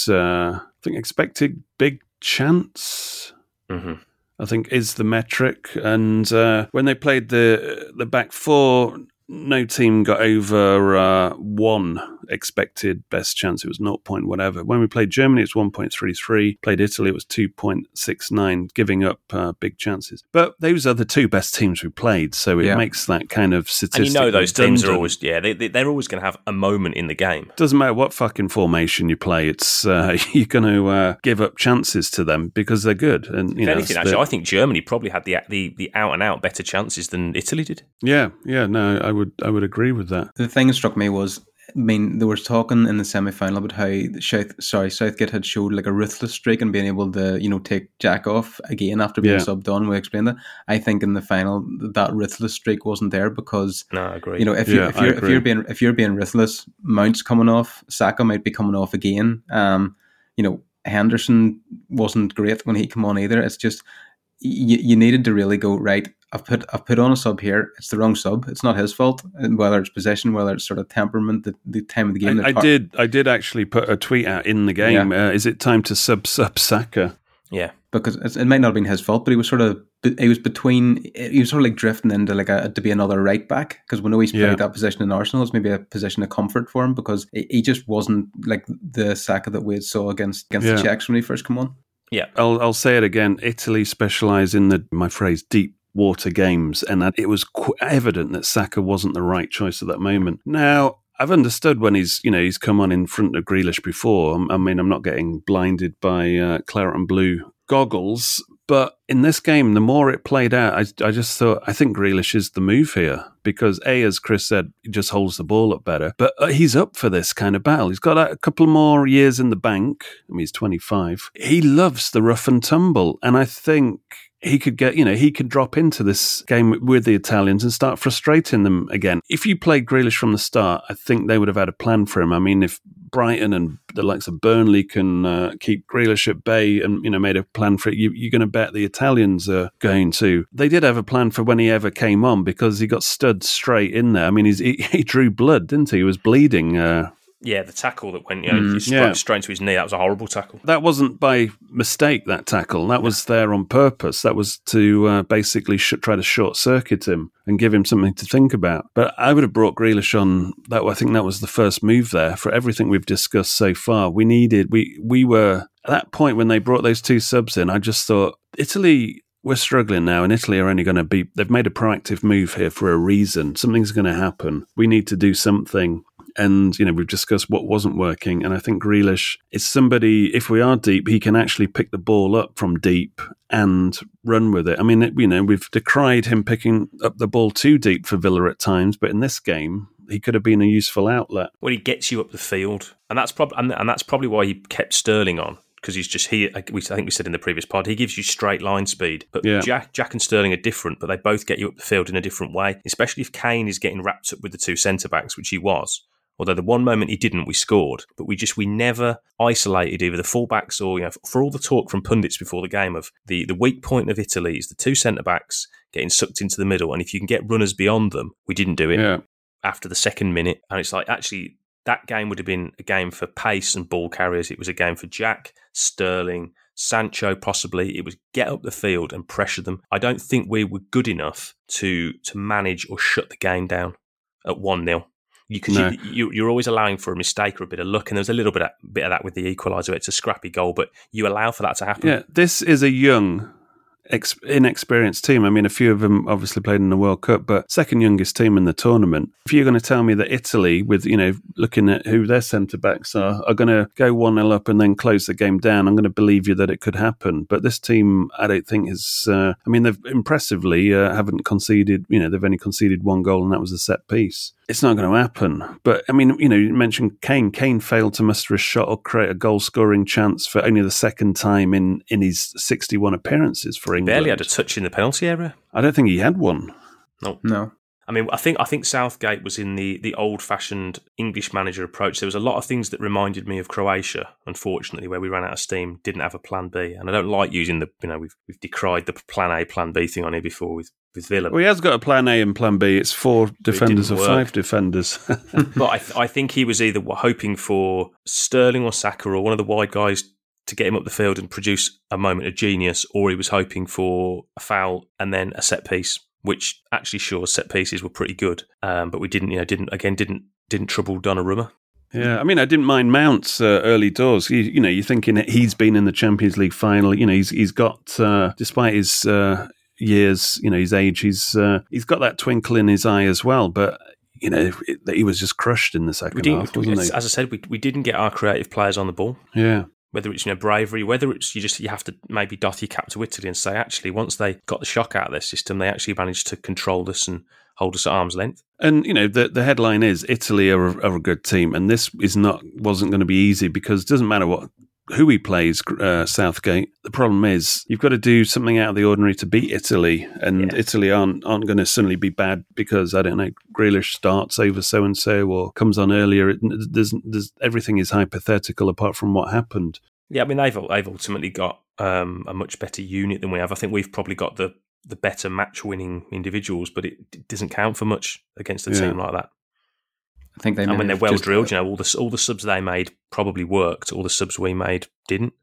big chance. Mm-hmm. I think is the metric, and when they played the back four, no team got over 1 expected best chance. It was 0. whatever. When we played Germany, it's 1.33. Played Italy, it was 2.69, giving up big chances. But those are the 2 best teams we played, so it makes that kind of statistic. And you know those teams are always, they're always going to have a moment in the game. Doesn't matter what fucking formation you play, it's you're going to give up chances to them because they're good. And if anything, actually, I think Germany probably had the out and out better chances than Italy did. Yeah, no, I would agree with that. The thing that struck me was, I mean, they were talking in the semi-final about how Southgate had showed like a ruthless streak and being able to, take Jack off again after being subbed on. We explained that. I think in the final that ruthless streak wasn't there because I agree. If you're being ruthless, Mount's coming off, Saka might be coming off again. Henderson wasn't great when he came on either. It's just you needed to really go right. I've put on a sub here. It's the wrong sub. It's not his fault. Whether it's possession, whether it's sort of temperament, the time of the game. I did actually put a tweet out in the game. Yeah. Is it time to sub Saka? Yeah, because it might not have been his fault, but he was sort of like drifting into to be another right back, because we know he's played that position in Arsenal. It's maybe a position of comfort for him because he just wasn't like the Saka that we saw against the Czechs when he first came on. Yeah, I'll say it again. Italy specialise in deep water games, and it was evident that Saka wasn't the right choice at that moment. Now, I've understood when he's come on in front of Grealish before. I mean, I'm not getting blinded by claret and blue goggles, but in this game, the more it played out, I just thought, I think Grealish is the move here because as Chris said, he just holds the ball up better. But he's up for this kind of battle. He's got a couple more years in the bank. I mean, he's 25. He loves the rough and tumble, and I think he could he could drop into this game with the Italians and start frustrating them again. If you played Grealish from the start, I think they would have had a plan for him. I mean, if Brighton and the likes of Burnley can keep Grealish at bay and, made a plan for it, you're going to bet the Italians are going to. They did have a plan for when he ever came on because he got stood straight in there. I mean, he drew blood, didn't he? He was bleeding. Yeah, the tackle that went straight into his knee, that was a horrible tackle. That wasn't by mistake, that tackle. That was there on purpose. That was to basically try to short-circuit him and give him something to think about. But I would have brought Grealish on. I think that was the first move there. For everything we've discussed so far, we were, at that point when they brought those 2 subs in, I just thought, Italy, we're struggling now, and Italy are only going to they've made a proactive move here for a reason. Something's going to happen. We need to do something. And, we've discussed what wasn't working. And I think Grealish is somebody, if we are deep, he can actually pick the ball up from deep and run with it. I mean, we've decried him picking up the ball too deep for Villa at times, but in this game, he could have been a useful outlet. Well, he gets you up the field. And that's probably why he kept Sterling on. Because he's just here. I think we said in the previous pod, he gives you straight line speed. But Jack and Sterling are different, but they both get you up the field in a different way. Especially if Kane is getting wrapped up with the 2 centre backs, which he was. Although the one moment he didn't, we scored. But we never isolated either the fullbacks or, for all the talk from pundits before the game of the weak point of Italy is the 2 centre backs getting sucked into the middle, and if you can get runners beyond them, we didn't do it after the second minute. And it's like, actually, that game would have been a game for pace and ball carriers. It was a game for Jack, Sterling, Sancho possibly. It was get up the field and pressure them. I don't think we were good enough to manage or shut the game down at 1-0. You're always allowing for a mistake or a bit of luck, and there's a little bit of that with the equaliser. It's a scrappy goal, but you allow for that to happen. Yeah, this is a young, inexperienced team. I mean, a few of them obviously played in the World Cup, but second youngest team in the tournament. If you're going to tell me that Italy, with looking at who their centre backs are going to go 1-0 up and then close the game down, I'm going to believe you that it could happen. But this team, I don't think is. They've impressively haven't conceded. They've only conceded 1 goal, and that was a set piece. It's not going to happen. But, you mentioned Kane. Kane failed to muster a shot or create a goal-scoring chance for only the second time in his 61 appearances for England. Barely had a touch in the penalty area. I don't think he had one. No. I mean, I think Southgate was in the old-fashioned English manager approach. There was a lot of things that reminded me of Croatia, unfortunately, where we ran out of steam, didn't have a plan B. And I don't like using we've decried the plan A, plan B thing on here before with Villa. Well, he has got a plan A and plan B. It's 4 defenders or 5 defenders. But I think he was either hoping for Sterling or Saka or one of the wide guys to get him up the field and produce a moment of genius, or he was hoping for a foul and then a set piece. which actually Shaw's set pieces were pretty good, but we didn't trouble Donnarumma. Yeah, I mean, I didn't mind Mount's early doors. You're thinking he's been in the Champions League final. He's got, despite his years, his age, he's got that twinkle in his eye as well. But he was just crushed in the second half, wasn't he? As I said, we didn't get our creative players on the ball. Yeah. Whether it's bravery, whether it's you have to maybe doff your cap to Italy and say, actually, once they got the shock out of their system, they actually managed to control us and hold us at arm's length. And the headline is Italy are a good team, and this wasn't going to be easy because it doesn't matter who he plays, Southgate. The problem is you've got to do something out of the ordinary to beat Italy, and Italy aren't going to suddenly be bad because, I don't know, Grealish starts over so and so or comes on earlier. Everything is hypothetical apart from what happened. Yeah, I mean they've ultimately got a much better unit than we have. I think we've probably got the better match-winning individuals, but it doesn't count for much against a team like that. I think when they're well drilled, all the subs they made probably worked. All the subs we made didn't.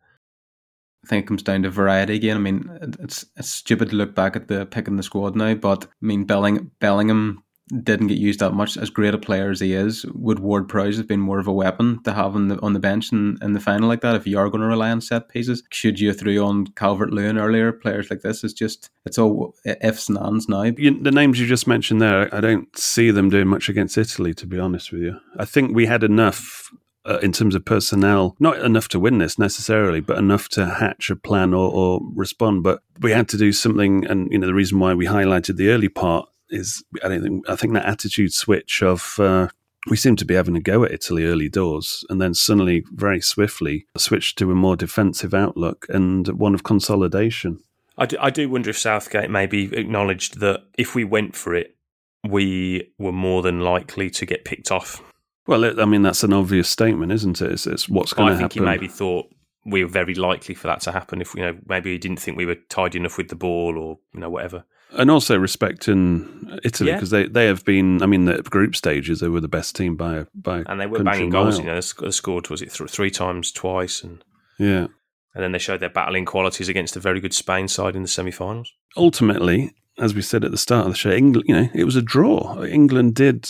I think it comes down to variety again. I mean, it's stupid to look back at the pick in the squad now, but I mean, Bellingham didn't get used that much. As great a player as he is, would Ward-Prowse have been more of a weapon to have on the bench in the final like that? If you are going to rely on set pieces, should you throw on Calvert-Lewin earlier? Players like this, it's all ifs and ands now. The names you just mentioned there, I don't see them doing much against Italy, to be honest with you. I think we had enough in terms of personnel, not enough to win this necessarily, but enough to hatch a plan or respond. But we had to do something, and the reason why we highlighted the early part is I think that attitude switch of we seem to be having a go at Italy early doors and then suddenly very swiftly switch to a more defensive outlook and one of consolidation. I do wonder if Southgate maybe acknowledged that if we went for it, we were more than likely to get picked off. Well, I mean, that's an obvious statement, isn't it? It's what's going to happen. I think he maybe thought we were very likely for that to happen if maybe he didn't think we were tidy enough with the ball or whatever. And also respecting Italy because they have been. I mean, the group stages they were the best team by and they were banging goals. They scored 3 times twice, and then they showed their battling qualities against a very good Spain side in the semi-finals. Ultimately, as we said at the start of the show, England, it was a draw. England did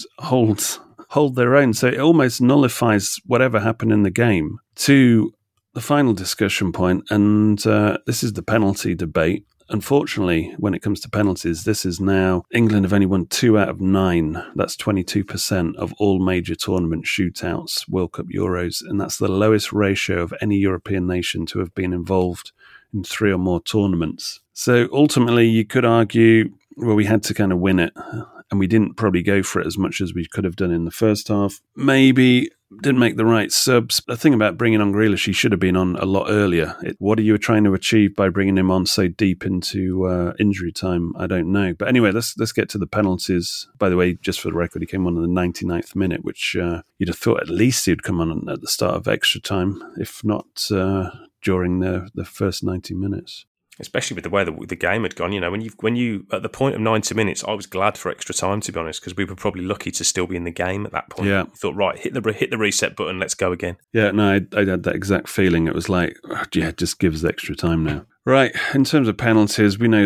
hold their own, so it almost nullifies whatever happened in the game to the final discussion point, and this is the penalty debate. Unfortunately, when it comes to penalties, this is now England have only won 2 out of 9. That's 22% of all major tournament shootouts, World Cup, Euros, and that's the lowest ratio of any European nation to have been involved in 3 or more tournaments. So ultimately, you could argue, well, we had to kind of win it, and we didn't probably go for it as much as we could have done in the first half. Maybe didn't make the right subs. The thing about bringing on Grealish, he should have been on a lot earlier. What are you trying to achieve by bringing him on so deep into injury time? I don't know. But anyway, let's get to the penalties. By the way, just for the record, he came on in the 99th minute, which you'd have thought at least he'd come on at the start of extra time, if not during the first 90 minutes. Especially with the way the game had gone, when you at the point of 90 minutes, I was glad for extra time, to be honest, because we were probably lucky to still be in the game at that point. Yeah, I thought, right, hit the reset button, let's go again. Yeah, no, I had that exact feeling. It was like, just give us extra time now. Right, in terms of penalties, we know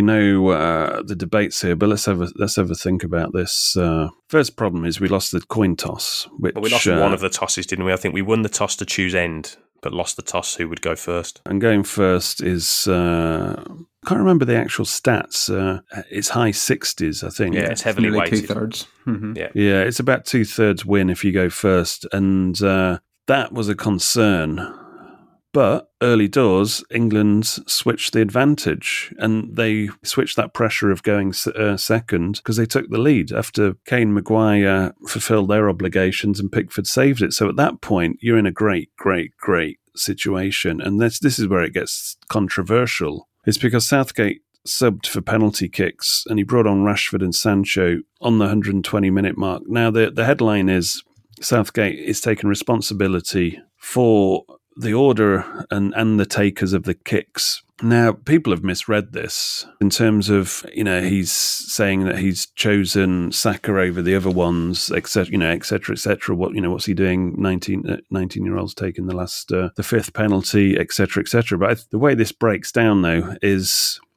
the debates here, but let's have a think about this. First problem is we lost the coin toss, which we lost one of the tosses, didn't we? I think we won the toss to choose end, but lost the toss who would go first. And going first is, can't remember the actual stats. It's high 60s, I think. Yeah, it's heavily weighted. 2/3. Mm-hmm. Yeah, it's about 2/3 win if you go first. And that was a concern. But early doors, England switched the advantage and they switched that pressure of going second because they took the lead after Kane, Maguire fulfilled their obligations and Pickford saved it. So at that point, you're in a great situation. And this is where it gets controversial. It's because Southgate subbed for penalty kicks and he brought on Rashford and Sancho on the 120-minute mark. Now, the headline is Southgate is taking responsibility for the order and the takers of the kicks. Now, people have misread this in terms of, he's saying that he's chosen Saka over the other ones, etc., etc. What's he doing? 19-year-olds taking the 5th penalty, etc., etc. But the way this breaks down, though, is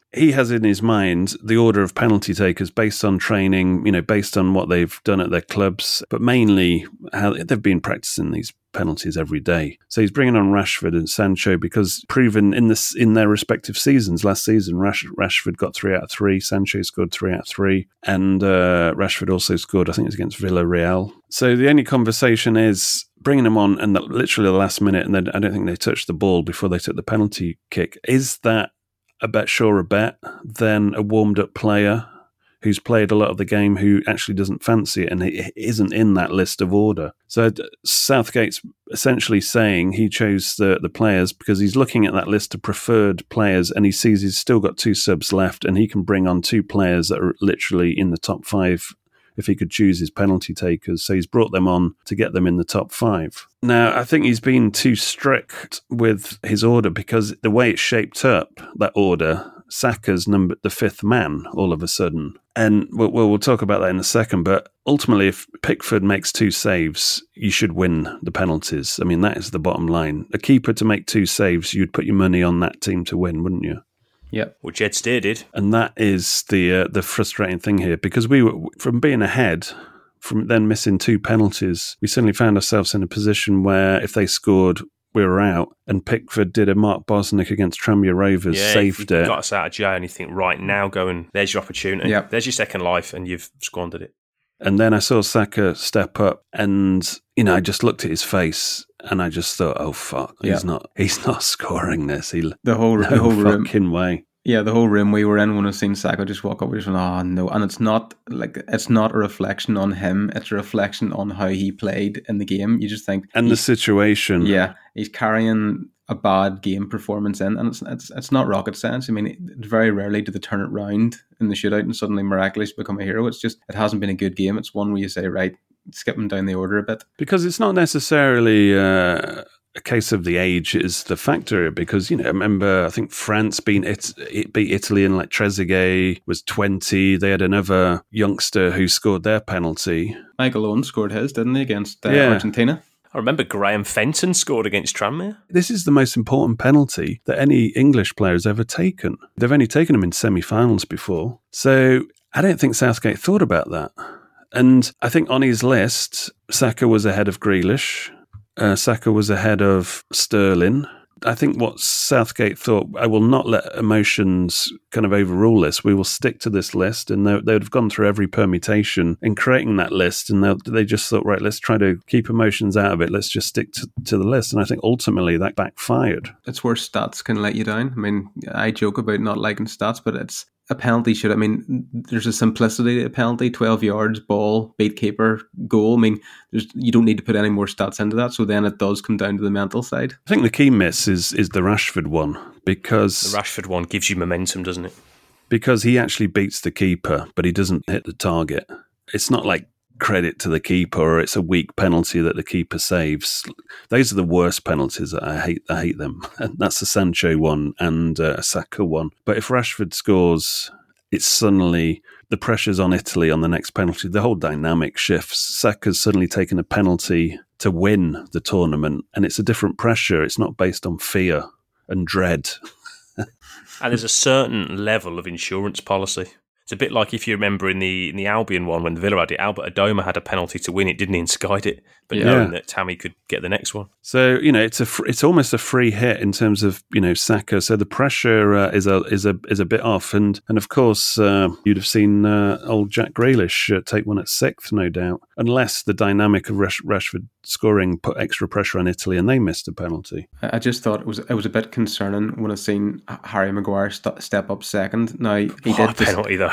he has in his mind the order of penalty takers based on training, based on what they've done at their clubs, but mainly how they've been practicing these penalties every day. So he's bringing on Rashford and Sancho because proven in their respective seasons. Last season, Rashford got 3 out of 3, Sancho scored 3 out of 3, and Rashford also scored, I think it was against Villarreal. So the only conversation is bringing them on and literally the last minute, and then I don't think they touched the ball before they took the penalty kick. Is that a bet surer bet than a warmed-up player who's played a lot of the game who actually doesn't fancy it and he isn't in that list of order? So Southgate's essentially saying he chose the players because he's looking at that list of preferred players and he sees he's still got 2 subs left and he can bring on 2 players that are literally in the top 5 if he could choose his penalty takers. So he's brought them on to get them in the top 5. Now, I think he's been too strict with his order because the way it's shaped up, that order, Saka's the 5th man all of a sudden. And we'll talk about that in a second. But ultimately, if Pickford makes 2 saves, you should win the penalties. I mean, that is the bottom line. A keeper to make 2 saves, you'd put your money on that team to win, wouldn't you? Yep. Well, Jed Steer did. And that is the frustrating thing here, because we were, from being ahead, from then missing 2 penalties, we suddenly found ourselves in a position where if they scored, we were out. And Pickford did a Mark Bosnick against Tranmere Rovers, saved it. Got us out of jail and you think, right, now go and there's your opportunity. Yep. There's your second life and you've squandered it. And then I saw Saka step up and, I just looked at his face and I just thought, oh, fuck, he's not scoring this. The whole fucking room. way. Yeah, the whole room we were in when I seen Saka just walk up, we just went, oh no. And it's not a reflection on him, it's a reflection on how he played in the game. You just think, and the situation. Yeah, he's carrying a bad game performance in, and it's not rocket science. I mean, very rarely do they turn it round in the shootout and suddenly miraculously become a hero. It's just, it hasn't been a good game. It's one where you say, right, skip him down the order a bit. Because it's not necessarily a case of the age is the factor, because, I remember, I think France beat Italy and like Trezeguet was 20. They had another youngster who scored their penalty. Michael Owen scored his, didn't he, against Argentina? I remember Graham Fenton scored against Tranmere. This is the most important penalty that any English player has ever taken. They've only taken them in semi-finals before. So I don't think Southgate thought about that. And I think on his list, Saka was ahead of Grealish. Saka was ahead of Sterling. I think what Southgate thought, I will not let emotions kind of overrule this. We will stick to this list. And they would have gone through every permutation in creating that list. And they just thought, right, let's try to keep emotions out of it. Let's just stick to the list. And I think ultimately that backfired. It's where stats can let you down. I mean, I joke about not liking stats, but it's a penalty should. I mean, there's a simplicity to a penalty: 12 yards, ball, beat keeper, goal. I mean, you don't need to put any more stats into that. So then it does come down to the mental side. I think the key miss is the Rashford one, because the Rashford one gives you momentum, doesn't it? Because he actually beats the keeper, but he doesn't hit the target. It's not like credit to the keeper, or it's a weak penalty that the keeper saves. Those are the worst penalties. I hate them. And that's the Sancho one and a Saka one. But if Rashford scores, it's suddenly the pressure's on Italy on the next penalty. The whole dynamic shifts. Saka's suddenly taken a penalty to win the tournament, and it's a different pressure. It's not based on fear and dread. And there's a certain level of insurance policy. It's a bit like if you remember in the Albion one when Villa had it, Albert Adoma had a penalty to win it, didn't he, and skied it, but knowing that Tammy could get the next one. So it's almost a free hit in terms of Saka. So the pressure is a bit off, and of course you'd have seen old Jack Grealish take one at 6th, no doubt, unless the dynamic of Rashford scoring put extra pressure on Italy and they missed a penalty. I just thought it was a bit concerning when I seen Harry Maguire step up second. Now he did penalty though.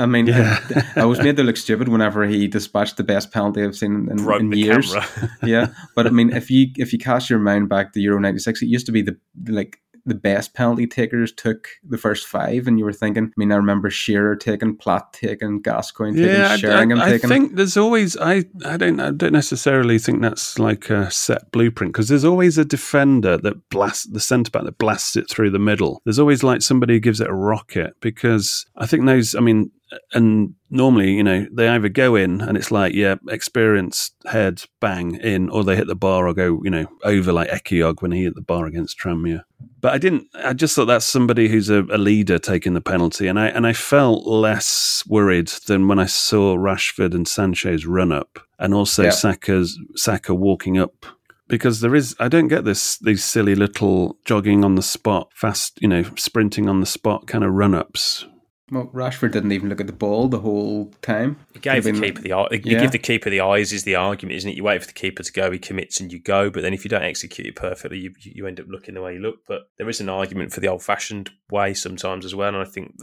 I was made to look stupid whenever he dispatched the best penalty I've seen in years. Yeah, but I mean, if you cast your mind back to Euro '96, it used to be the best penalty takers took the first 5, and you were thinking, I mean, I remember Shearer taking, Platt taking, Gascoigne taking, Sheringham taking. I think there's always, I don't necessarily think that's like a set blueprint, because there's always a defender that blasts, the centre-back that blasts it through the middle. There's always like somebody who gives it a rocket, because I think those, I mean, and normally, they either go in and it's like, experienced head, bang, in, or they hit the bar or go, over like Ekiog when he hit the bar against Tranmere. But I just thought that's somebody who's a leader taking the penalty. And I felt less worried than when I saw Rashford and Sancho's run up, and also Saka walking up. Because I don't get these silly little jogging on the spot, fast, sprinting on the spot kind of run-ups. Well, Rashford didn't even look at the ball the whole time. You gave the keeper give the keeper the eyes is the argument, isn't it? You wait for the keeper to go, he commits and you go. But then if you don't execute it perfectly, you end up looking the way you look. But there is an argument for the old-fashioned way sometimes as well. And I think,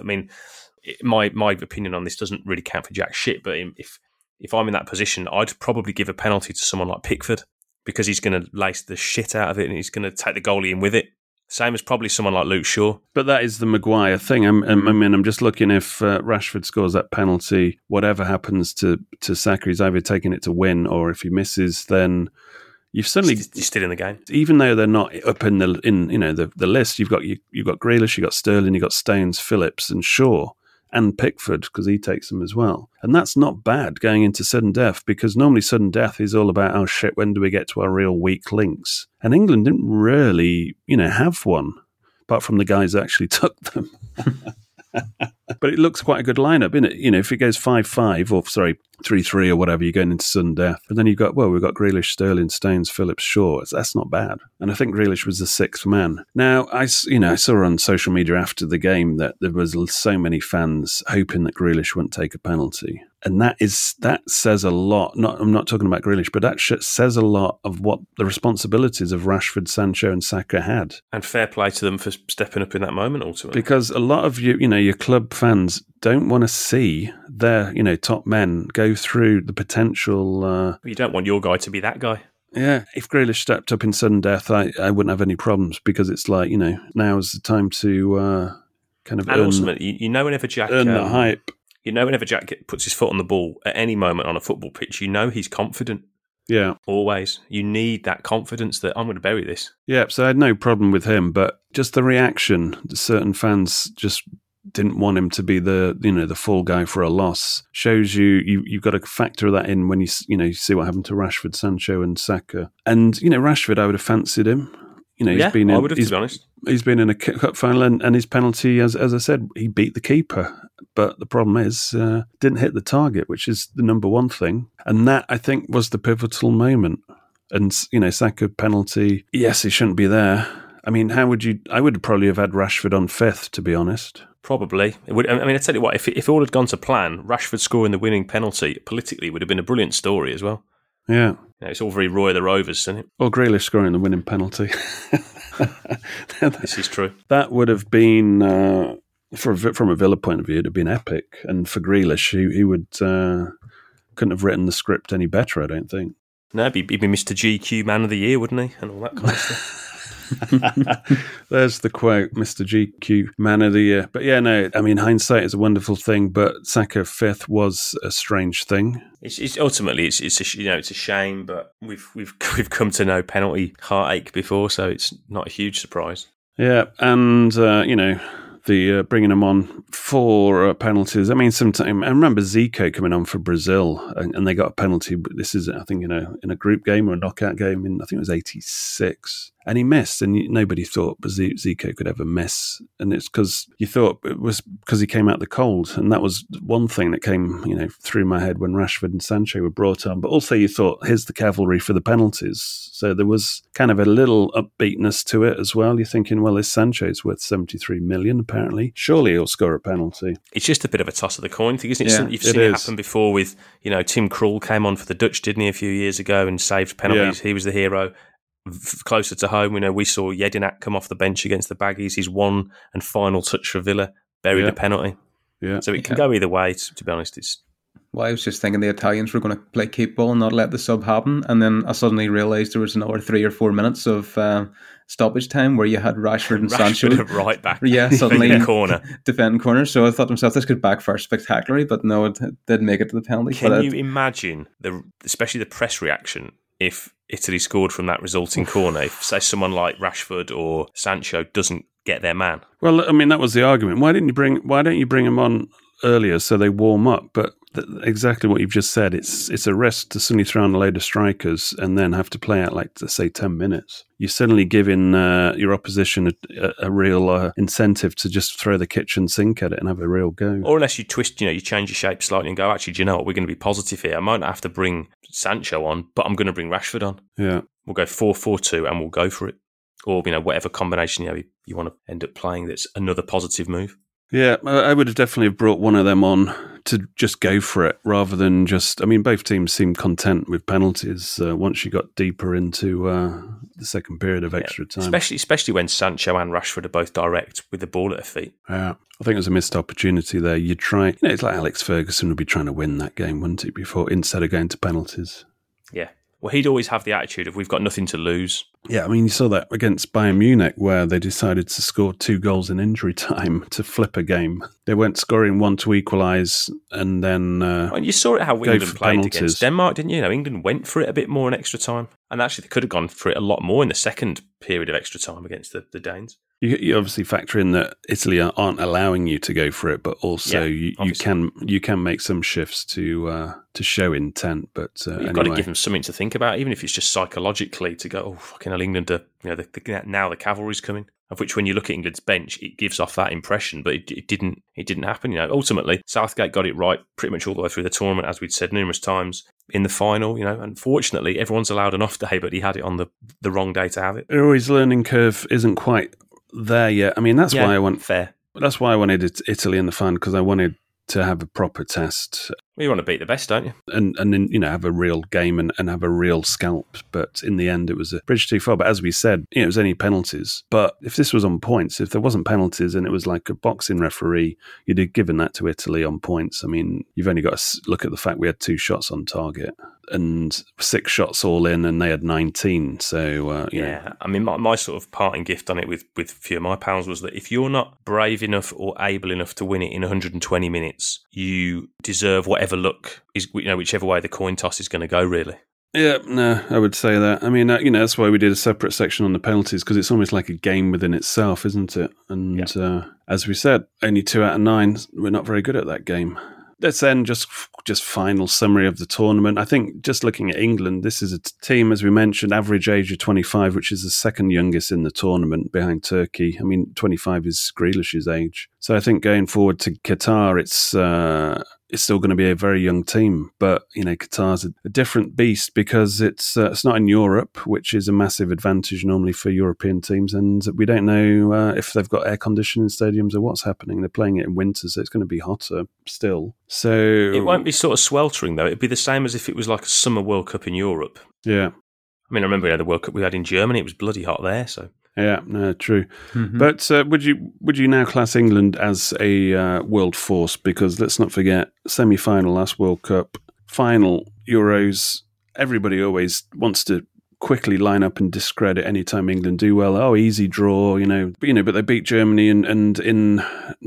my opinion on this doesn't really count for jack shit. But if I'm in that position, I'd probably give a penalty to someone like Pickford, because he's going to lace the shit out of it and he's going to take the goalie in with it. Same as probably someone like Luke Shaw. But that is the Maguire thing. I'm just looking, if Rashford scores that penalty, whatever happens to Saka, he's either taking it to win, or if he misses, then you've suddenly... He's still in the game. Even though they're not up in the list, you've got Grealish, you've got Sterling, you've got Stones, Phillips and Shaw, and Pickford, because he takes them as well. And that's not bad going into sudden death, because normally sudden death is all about, oh shit, when do we get to our real weak links? And England didn't really, have one, apart from the guys that actually took them. But it looks quite a good lineup, isn't it? If it goes 5-5, or 3-3 or whatever, you're going into sudden death. But then we've got Grealish, Sterling, Stones, Phillips, Shaw. That's not bad. And I think Grealish was the sixth man. Now, I saw on social media after the game that there was so many fans hoping that Grealish wouldn't take a penalty. And that says a lot. I'm not talking about Grealish, but that says a lot of what the responsibilities of Rashford, Sancho and Saka had. And fair play to them for stepping up in that moment, ultimately. Because a lot of your club fans don't want to see their, top men go through the potential... You don't want your guy to be that guy. Yeah, if Grealish stepped up in sudden death, I wouldn't have any problems, because it's like, now's the time to kind of ultimately, whenever Jack... Earn the hype. Whenever Jack puts his foot on the ball at any moment on a football pitch, he's confident. Yeah. Always. You need that confidence that I'm going to bury this. Yeah, so I had no problem with him, but just the reaction, certain fans just didn't want him to be the fall guy for a loss. Shows you've got to factor that in when you see what happened to Rashford, Sancho and Saka. And, Rashford, I would have fancied him. I would have, to be honest. He's been in a cup final, and his penalty, as I said, he beat the keeper. But the problem is, didn't hit the target, which is the number one thing. And that, I think, was the pivotal moment. And, Saka penalty, yes, he shouldn't be there. I mean, I would probably have had Rashford on fifth, to be honest. Probably. I tell you what, if it all had gone to plan, Rashford scoring the winning penalty, politically, would have been a brilliant story as well. Yeah. It's all very Roy of the Rovers, isn't it? Or Grealish scoring the winning penalty. This is true. That would have been, from a Villa point of view, it would have been epic. And for Grealish, he would couldn't have written the script any better, I don't think. No, he'd be Mr. GQ Man of the Year, wouldn't he? And all that kind of stuff. There's the quote, Mr. GQ Man of the Year. But yeah, no, hindsight is a wonderful thing, but Saka fifth was a strange thing. It's ultimately it's a shame, but we've come to know penalty heartache before, so it's not a huge surprise. Yeah, and the bringing him on for penalties. Sometimes I remember Zico coming on for Brazil, and they got a penalty. But this is, I think, in a group game or a knockout game I think it was '86, and he missed, and nobody thought Zico could ever miss, and it's because you thought it was because he came out the cold, and that was one thing that came through my head when Rashford and Sancho were brought on. But also you thought, here's the cavalry for the penalties. So there was kind of a little upbeatness to it as well. You're thinking, well, this Sancho's worth 73 million apparently. Surely he'll score a penalty. It's just a bit of a toss of the coin thing, isn't it? Yeah, you've seen it happen before with, Tim Krul came on for the Dutch, didn't he, a few years ago and saved penalties. Yeah. He was the hero. Closer to home, we saw Jedinak come off the bench against the Baggies. His one and final touch for Villa buried a penalty. Yeah. So it can go either way, to be honest. Well, I was just thinking the Italians were going to play keep ball and not let the sub happen, and then I suddenly realised there was another 3 or 4 minutes of stoppage time where you had Rashford and Sancho right back, suddenly defending corner. So I thought to myself, this could backfire spectacularly, but no, it did make it to the penalty. Can you imagine especially the press reaction if Italy scored from that resulting corner? If, say, someone like Rashford or Sancho doesn't get their man. Well, that was the argument. Why don't you bring him on earlier so they warm up? But exactly what you've just said. It's a risk to suddenly throw on a load of strikers and then have to play out like, say, 10 minutes. You're suddenly giving your opposition a real incentive to just throw the kitchen sink at it and have a real go. Or unless you twist, you change your shape slightly and go, actually, do you know what? We're going to be positive here. I might not have to bring Sancho on, but I'm going to bring Rashford on. Yeah. We'll go 4-4-2 and we'll go for it. Or, whatever combination you want to end up playing that's another positive move. Yeah, I would have definitely brought one of them on to just go for it rather than just... I mean, both teams seemed content with penalties once you got deeper into the second period of extra time. Especially when Sancho and Rashford are both direct with the ball at their feet. Yeah, I think it was a missed opportunity there. You'd try... it's like Alex Ferguson would be trying to win that game, wouldn't he, instead of going to penalties? Yeah. Well, he'd always have the attitude of, we've got nothing to lose. Yeah, I mean, you saw that against Bayern Munich where they decided to score 2 goals in injury time to flip a game. They weren't scoring one to equalise and then and you saw it how England played penalties against Denmark, didn't you? England went for it a bit more in extra time. And actually, they could have gone for it a lot more in the second period of extra time against the Danes. You obviously factor in that Italy aren't allowing you to go for it, but also you can make some shifts to show intent. But you've got to give them something to think about, even if it's just psychologically to go, oh fucking hell, England are, now the cavalry's coming. Of which, when you look at England's bench, it gives off that impression, but it didn't happen. Ultimately, Southgate got it right pretty much all the way through the tournament, as we'd said numerous times. In the final, unfortunately, everyone's allowed an off day, but he had it on the wrong day to have it. His learning curve isn't quite there yet. I mean, that's why I want fair. That's why I wanted Italy in the final, because I wanted to have a proper test. Well, you want to beat the best, don't you? And then, have a real game and have a real scalp. But in the end, it was a bridge too far. But as we said, it was only penalties. But if this was on points, if there wasn't penalties and it was like a boxing referee, you'd have given that to Italy on points. I mean, you've only got to look at the fact we had 2 shots on target and 6 shots all in, and they had 19. So, yeah. I mean, my sort of parting gift on it with a few of my pals was that if you're not brave enough or able enough to win it in 120 minutes, you deserve whatever luck is, whichever way the coin toss is going to go, really. Yeah, no, I would say that. I mean, that's why we did a separate section on the penalties, because it's almost like a game within itself, isn't it? And as we said, only 2 out of 9. We're not very good at that game. Let's then just final summary of the tournament. I think just looking at England, this is a team, as we mentioned, average age of 25, which is the second youngest in the tournament behind Turkey. I mean, 25 is Grealish's age. So I think going forward to Qatar, it's still going to be a very young team. But, Qatar's a different beast because it's not in Europe, which is a massive advantage normally for European teams. And we don't know if they've got air conditioning stadiums or what's happening. They're playing it in winter, so it's going to be hotter still. So it won't be sort of sweltering, though. It'd be the same as if it was like a summer World Cup in Europe. Yeah. I mean, I remember the World Cup we had in Germany. It was bloody hot there, so... Yeah, no, true. Mm-hmm. But would you now class England as a world force? Because let's not forget, semi-final last World Cup, final Euros. Everybody always wants to quickly line up and discredit any time England do well. Oh, easy draw, But they beat Germany and in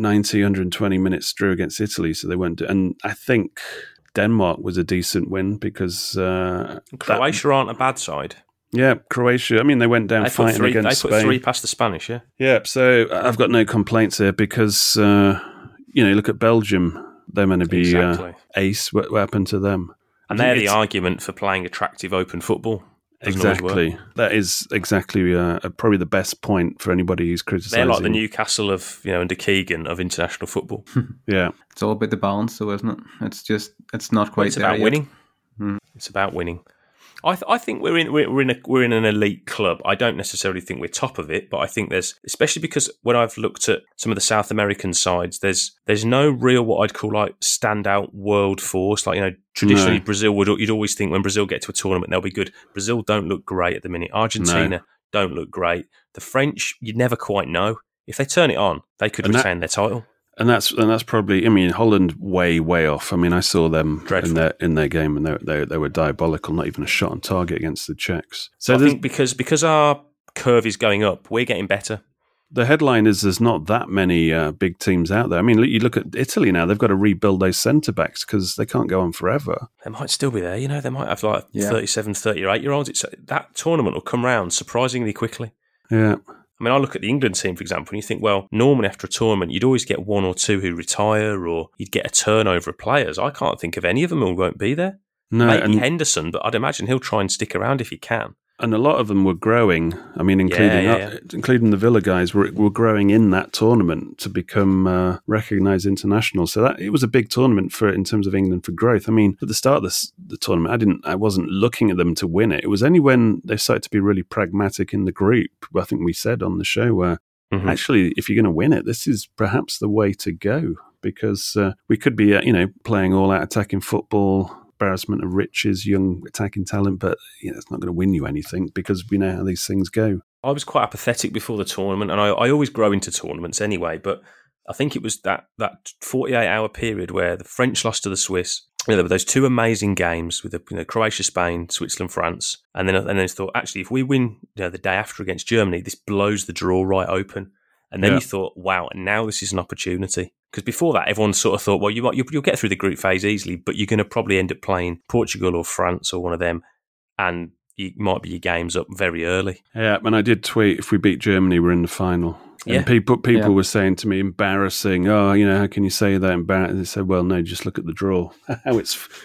120 minutes drew against Italy, so they went. And I think Denmark was a decent win because Croatia aren't a bad side. Yeah, Croatia. I mean, they went down fighting against Spain. They put 3 past the Spanish, yeah? Yeah, so I've got no complaints there because, look at Belgium. They're meant to be ace. What happened to them? And they're the argument for playing attractive open football. Exactly. That is exactly probably the best point for anybody who's criticising. They're like the Newcastle of, under Keegan of international football. Yeah. It's all about the balance, though, isn't it? It's not quite it's about winning. It's about winning. I think we're in an elite club. I don't necessarily think we're top of it, but I think there's, especially because when I've looked at some of the South American sides, there's no real what I'd call like standout world force. Like, traditionally Brazil you'd always think when Brazil get to a tournament they'll be good. Brazil don't look great at the minute. Argentina don't look great. The French, you never quite know. If they turn it on, they could retain their title. And that's probably. I mean, Holland way off. I mean, I saw them in their game, and they were diabolical. Not even a shot on target against the Czechs. So I think because our curve is going up, we're getting better. The headline is there's not that many big teams out there. I mean, you look at Italy now; they've got to rebuild those centre backs because they can't go on forever. They might still be there. They might have like 37, 38-year-olds. That tournament will come round surprisingly quickly. Yeah. I mean, I look at the England team, for example, and you think, well, normally after a tournament, you'd always get one or two who retire, or you'd get a turnover of players. I can't think of any of them who won't be there. No, maybe Henderson, but I'd imagine he'll try and stick around if he can. And a lot of them were growing. I mean, including the Villa guys were growing in that tournament to become recognised international. So it was a big tournament in terms of England for growth. I mean, at the start of the tournament, I wasn't looking at them to win it. It was only when they started to be really pragmatic in the group. I think we said on the show where actually, if you're going to win it, this is perhaps the way to go, because we could be, playing all out attacking football. Embarrassment of riches, young attacking talent, but it's not going to win you anything because we know how these things go. I was quite apathetic before the tournament, and I always grow into tournaments anyway, but I think it was that 48-hour period where the French lost to the Swiss. There were those two amazing games with Croatia, Spain, Switzerland, France, and then I thought, actually, if we win the day after against Germany, this blows the draw right open. And then you thought, wow, and now this is an opportunity. Because before that, everyone sort of thought, well, you'll get through the group phase easily, but you're going to probably end up playing Portugal or France or one of them, and it might be your games up very early. Yeah, and I did tweet, if we beat Germany, we're in the final. And people were saying to me, embarrassing. Oh, how can you say that? Embarrassing. They said, well, no, just look at the draw. how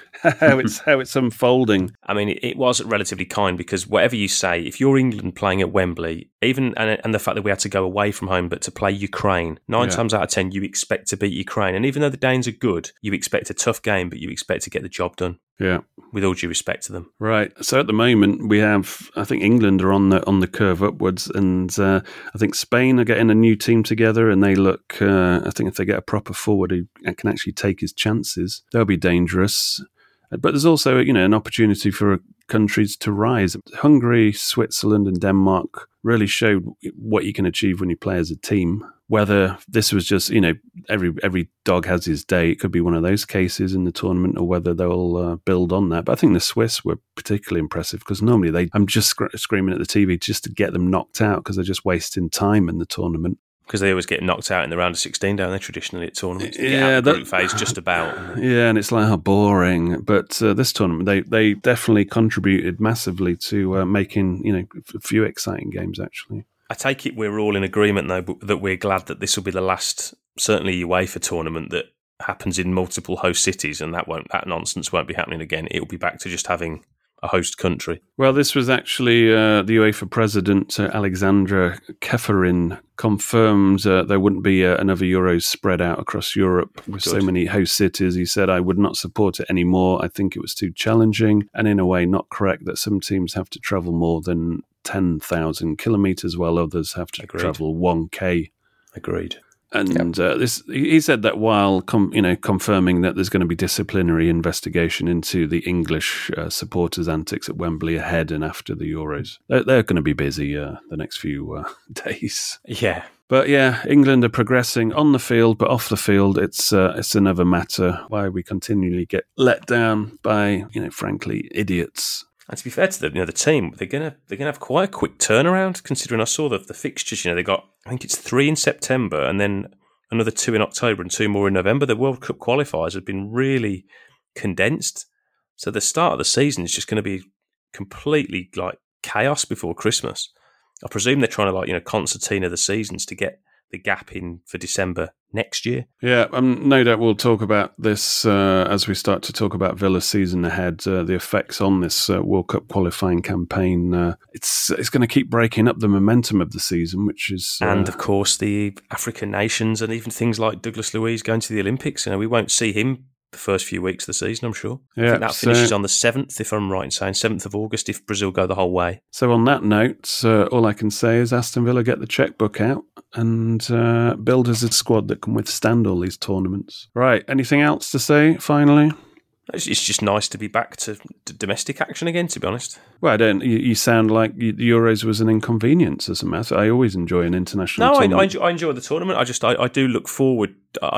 it's unfolding. I mean, it was relatively kind, because whatever you say, if you're England playing at Wembley, even and the fact that we had to go away from home, but to play Ukraine, 9 times out of 10, you expect to beat Ukraine. And even though the Danes are good, you expect a tough game, but you expect to get the job done. Yeah. With all due respect to them. Right. So at the moment, we have, I think England are on the curve upwards, and I think Spain are getting a new team together, and they look, I think if they get a proper forward who can actually take his chances, they'll be dangerous. But there's also, an opportunity for countries to rise. Hungary, Switzerland and Denmark really showed what you can achieve when you play as a team. Whether this was just, every dog has his day, it could be one of those cases in the tournament, or whether they'll build on that. But I think the Swiss were particularly impressive, because normally I'm just screaming at the TV just to get them knocked out, because they're just wasting time in the tournament. Because they always get knocked out in the round of 16, don't they, traditionally at tournaments? Yeah, that group phase just about. Yeah, and it's like, how boring. But this tournament, they definitely contributed massively to making, a few exciting games, actually. I take it we're all in agreement, though, that we're glad that this will be the last, certainly UEFA tournament that happens in multiple host cities, and that nonsense won't be happening again. It'll be back to just having a host country. Well, this was actually the UEFA president, Alexandra Keferin, confirmed there wouldn't be another Euros spread out across Europe with so many host cities. He said, I would not support it anymore. I think it was too challenging, and in a way not correct that some teams have to travel more than 10,000 kilometres while others have to travel 1K. Agreed. And he said that while confirming that there's going to be disciplinary investigation into the English supporters' antics at Wembley ahead and after the Euros. They're going to be busy the next few days. Yeah. But yeah, England are progressing on the field, but off the field, it's another matter why we continually get let down by, frankly, idiots. And to be fair to the team, they're gonna have quite a quick turnaround, considering I saw the fixtures. They got, I think it's 3 in September, and then another 2 in October and 2 more in November. The World Cup qualifiers have been really condensed, so the start of the season is just going to be completely like chaos before Christmas. I presume they're trying to concertina the seasons to get the gap in for December next year. Yeah, no doubt we'll talk about this as we start to talk about Villa's season ahead, the effects on this World Cup qualifying campaign. It's going to keep breaking up the momentum of the season, which is... and, of course, the African nations and even things like Douglas Luiz going to the Olympics. We won't see him the first few weeks of the season, I'm sure. Yeah, I think that finishes on the 7th, if I'm right in saying, 7th of August, if Brazil go the whole way. So on that note, all I can say is Aston Villa get the chequebook out and build us a squad that can withstand all these tournaments. Right, anything else to say, finally? It's just nice to be back to domestic action again, to be honest. Well, you sound like the Euros was an inconvenience as a matter. I always enjoy an international tournament. I enjoy the tournament. I do look forward.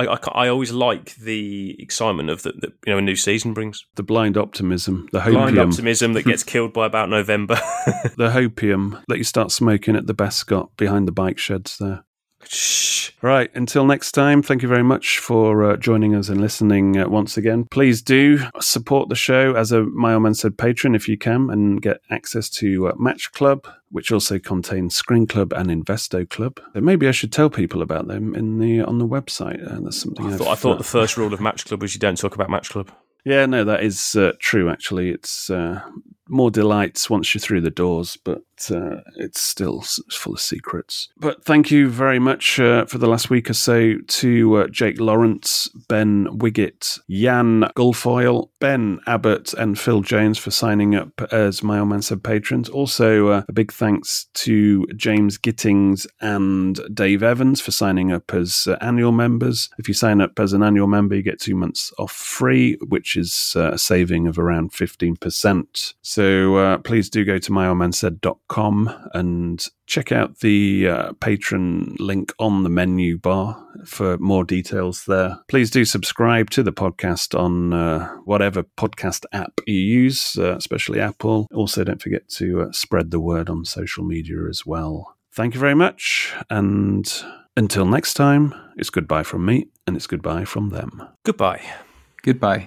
I always like the excitement of that a new season brings. The blind optimism, the hopium. Blind optimism that gets killed by about November. The hopium that you start smoking at the Bescot behind the bike sheds there. Shh. Right, until next time, thank you very much for joining us and listening once again. Please do support the show as a My Old Man Said patron if you can, and get access to Match Club, which also contains Screen Club and Investo Club. So maybe I should tell people about them on the website. That's something I thought the first rule of Match Club was you don't talk about Match Club. Yeah, no, that is true, actually. It's more delights once you're through the doors, but it's still full of secrets. But thank you very much for the last week or so to Jake Lawrence, Ben Wiggett, Jan Guilfoyle, Ben Abbott, and Phil Jones for signing up as My Old Man Said patrons. Also, a big thanks to James Gittings and Dave Evans for signing up as annual members. If you sign up as an annual member, you get 2 months off free, which is a saving of around 15%. So please do go to myoldmansaid.com and check out the patron link on the menu bar for more details there. Please do subscribe to the podcast on whatever podcast app you use, especially Apple. Also, don't forget to spread the word on social media as well. Thank you very much, and until next time, it's goodbye from me, and it's goodbye from them. Goodbye. Goodbye.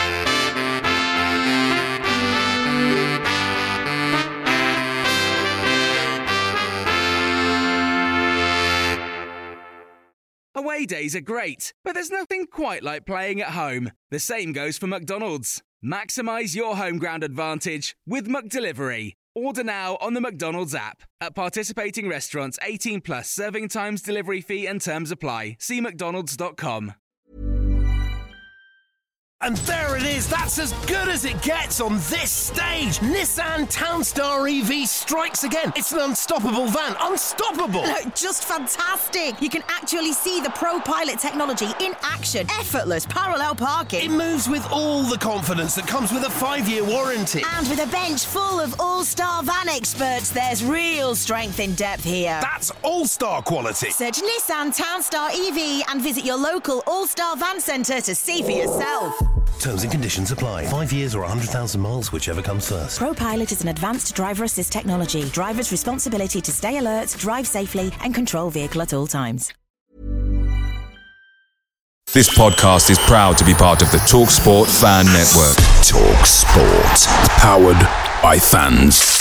Away days are great, but there's nothing quite like playing at home. The same goes for McDonald's. Maximise your home ground advantage with McDelivery. Order now on the McDonald's app. At participating restaurants, 18 plus serving times, delivery fee and terms apply. See mcdonalds.com. And there it is, that's as good as it gets on this stage. Nissan Townstar EV strikes again. It's an unstoppable van, unstoppable. Just fantastic. You can actually see the ProPilot technology in action. Effortless parallel parking. It moves with all the confidence that comes with a 5-year warranty. And with a bench full of all-star van experts, there's real strength in depth here. That's all-star quality. Search Nissan Townstar EV and visit your local all-star van centre to see for yourself. Terms and conditions apply. 5 years or 100,000 miles, whichever comes first. ProPilot is an advanced driver assist technology. Driver's responsibility to stay alert, drive safely, and control vehicle at all times. This podcast is proud to be part of the TalkSport Fan Network. TalkSport. Powered by fans.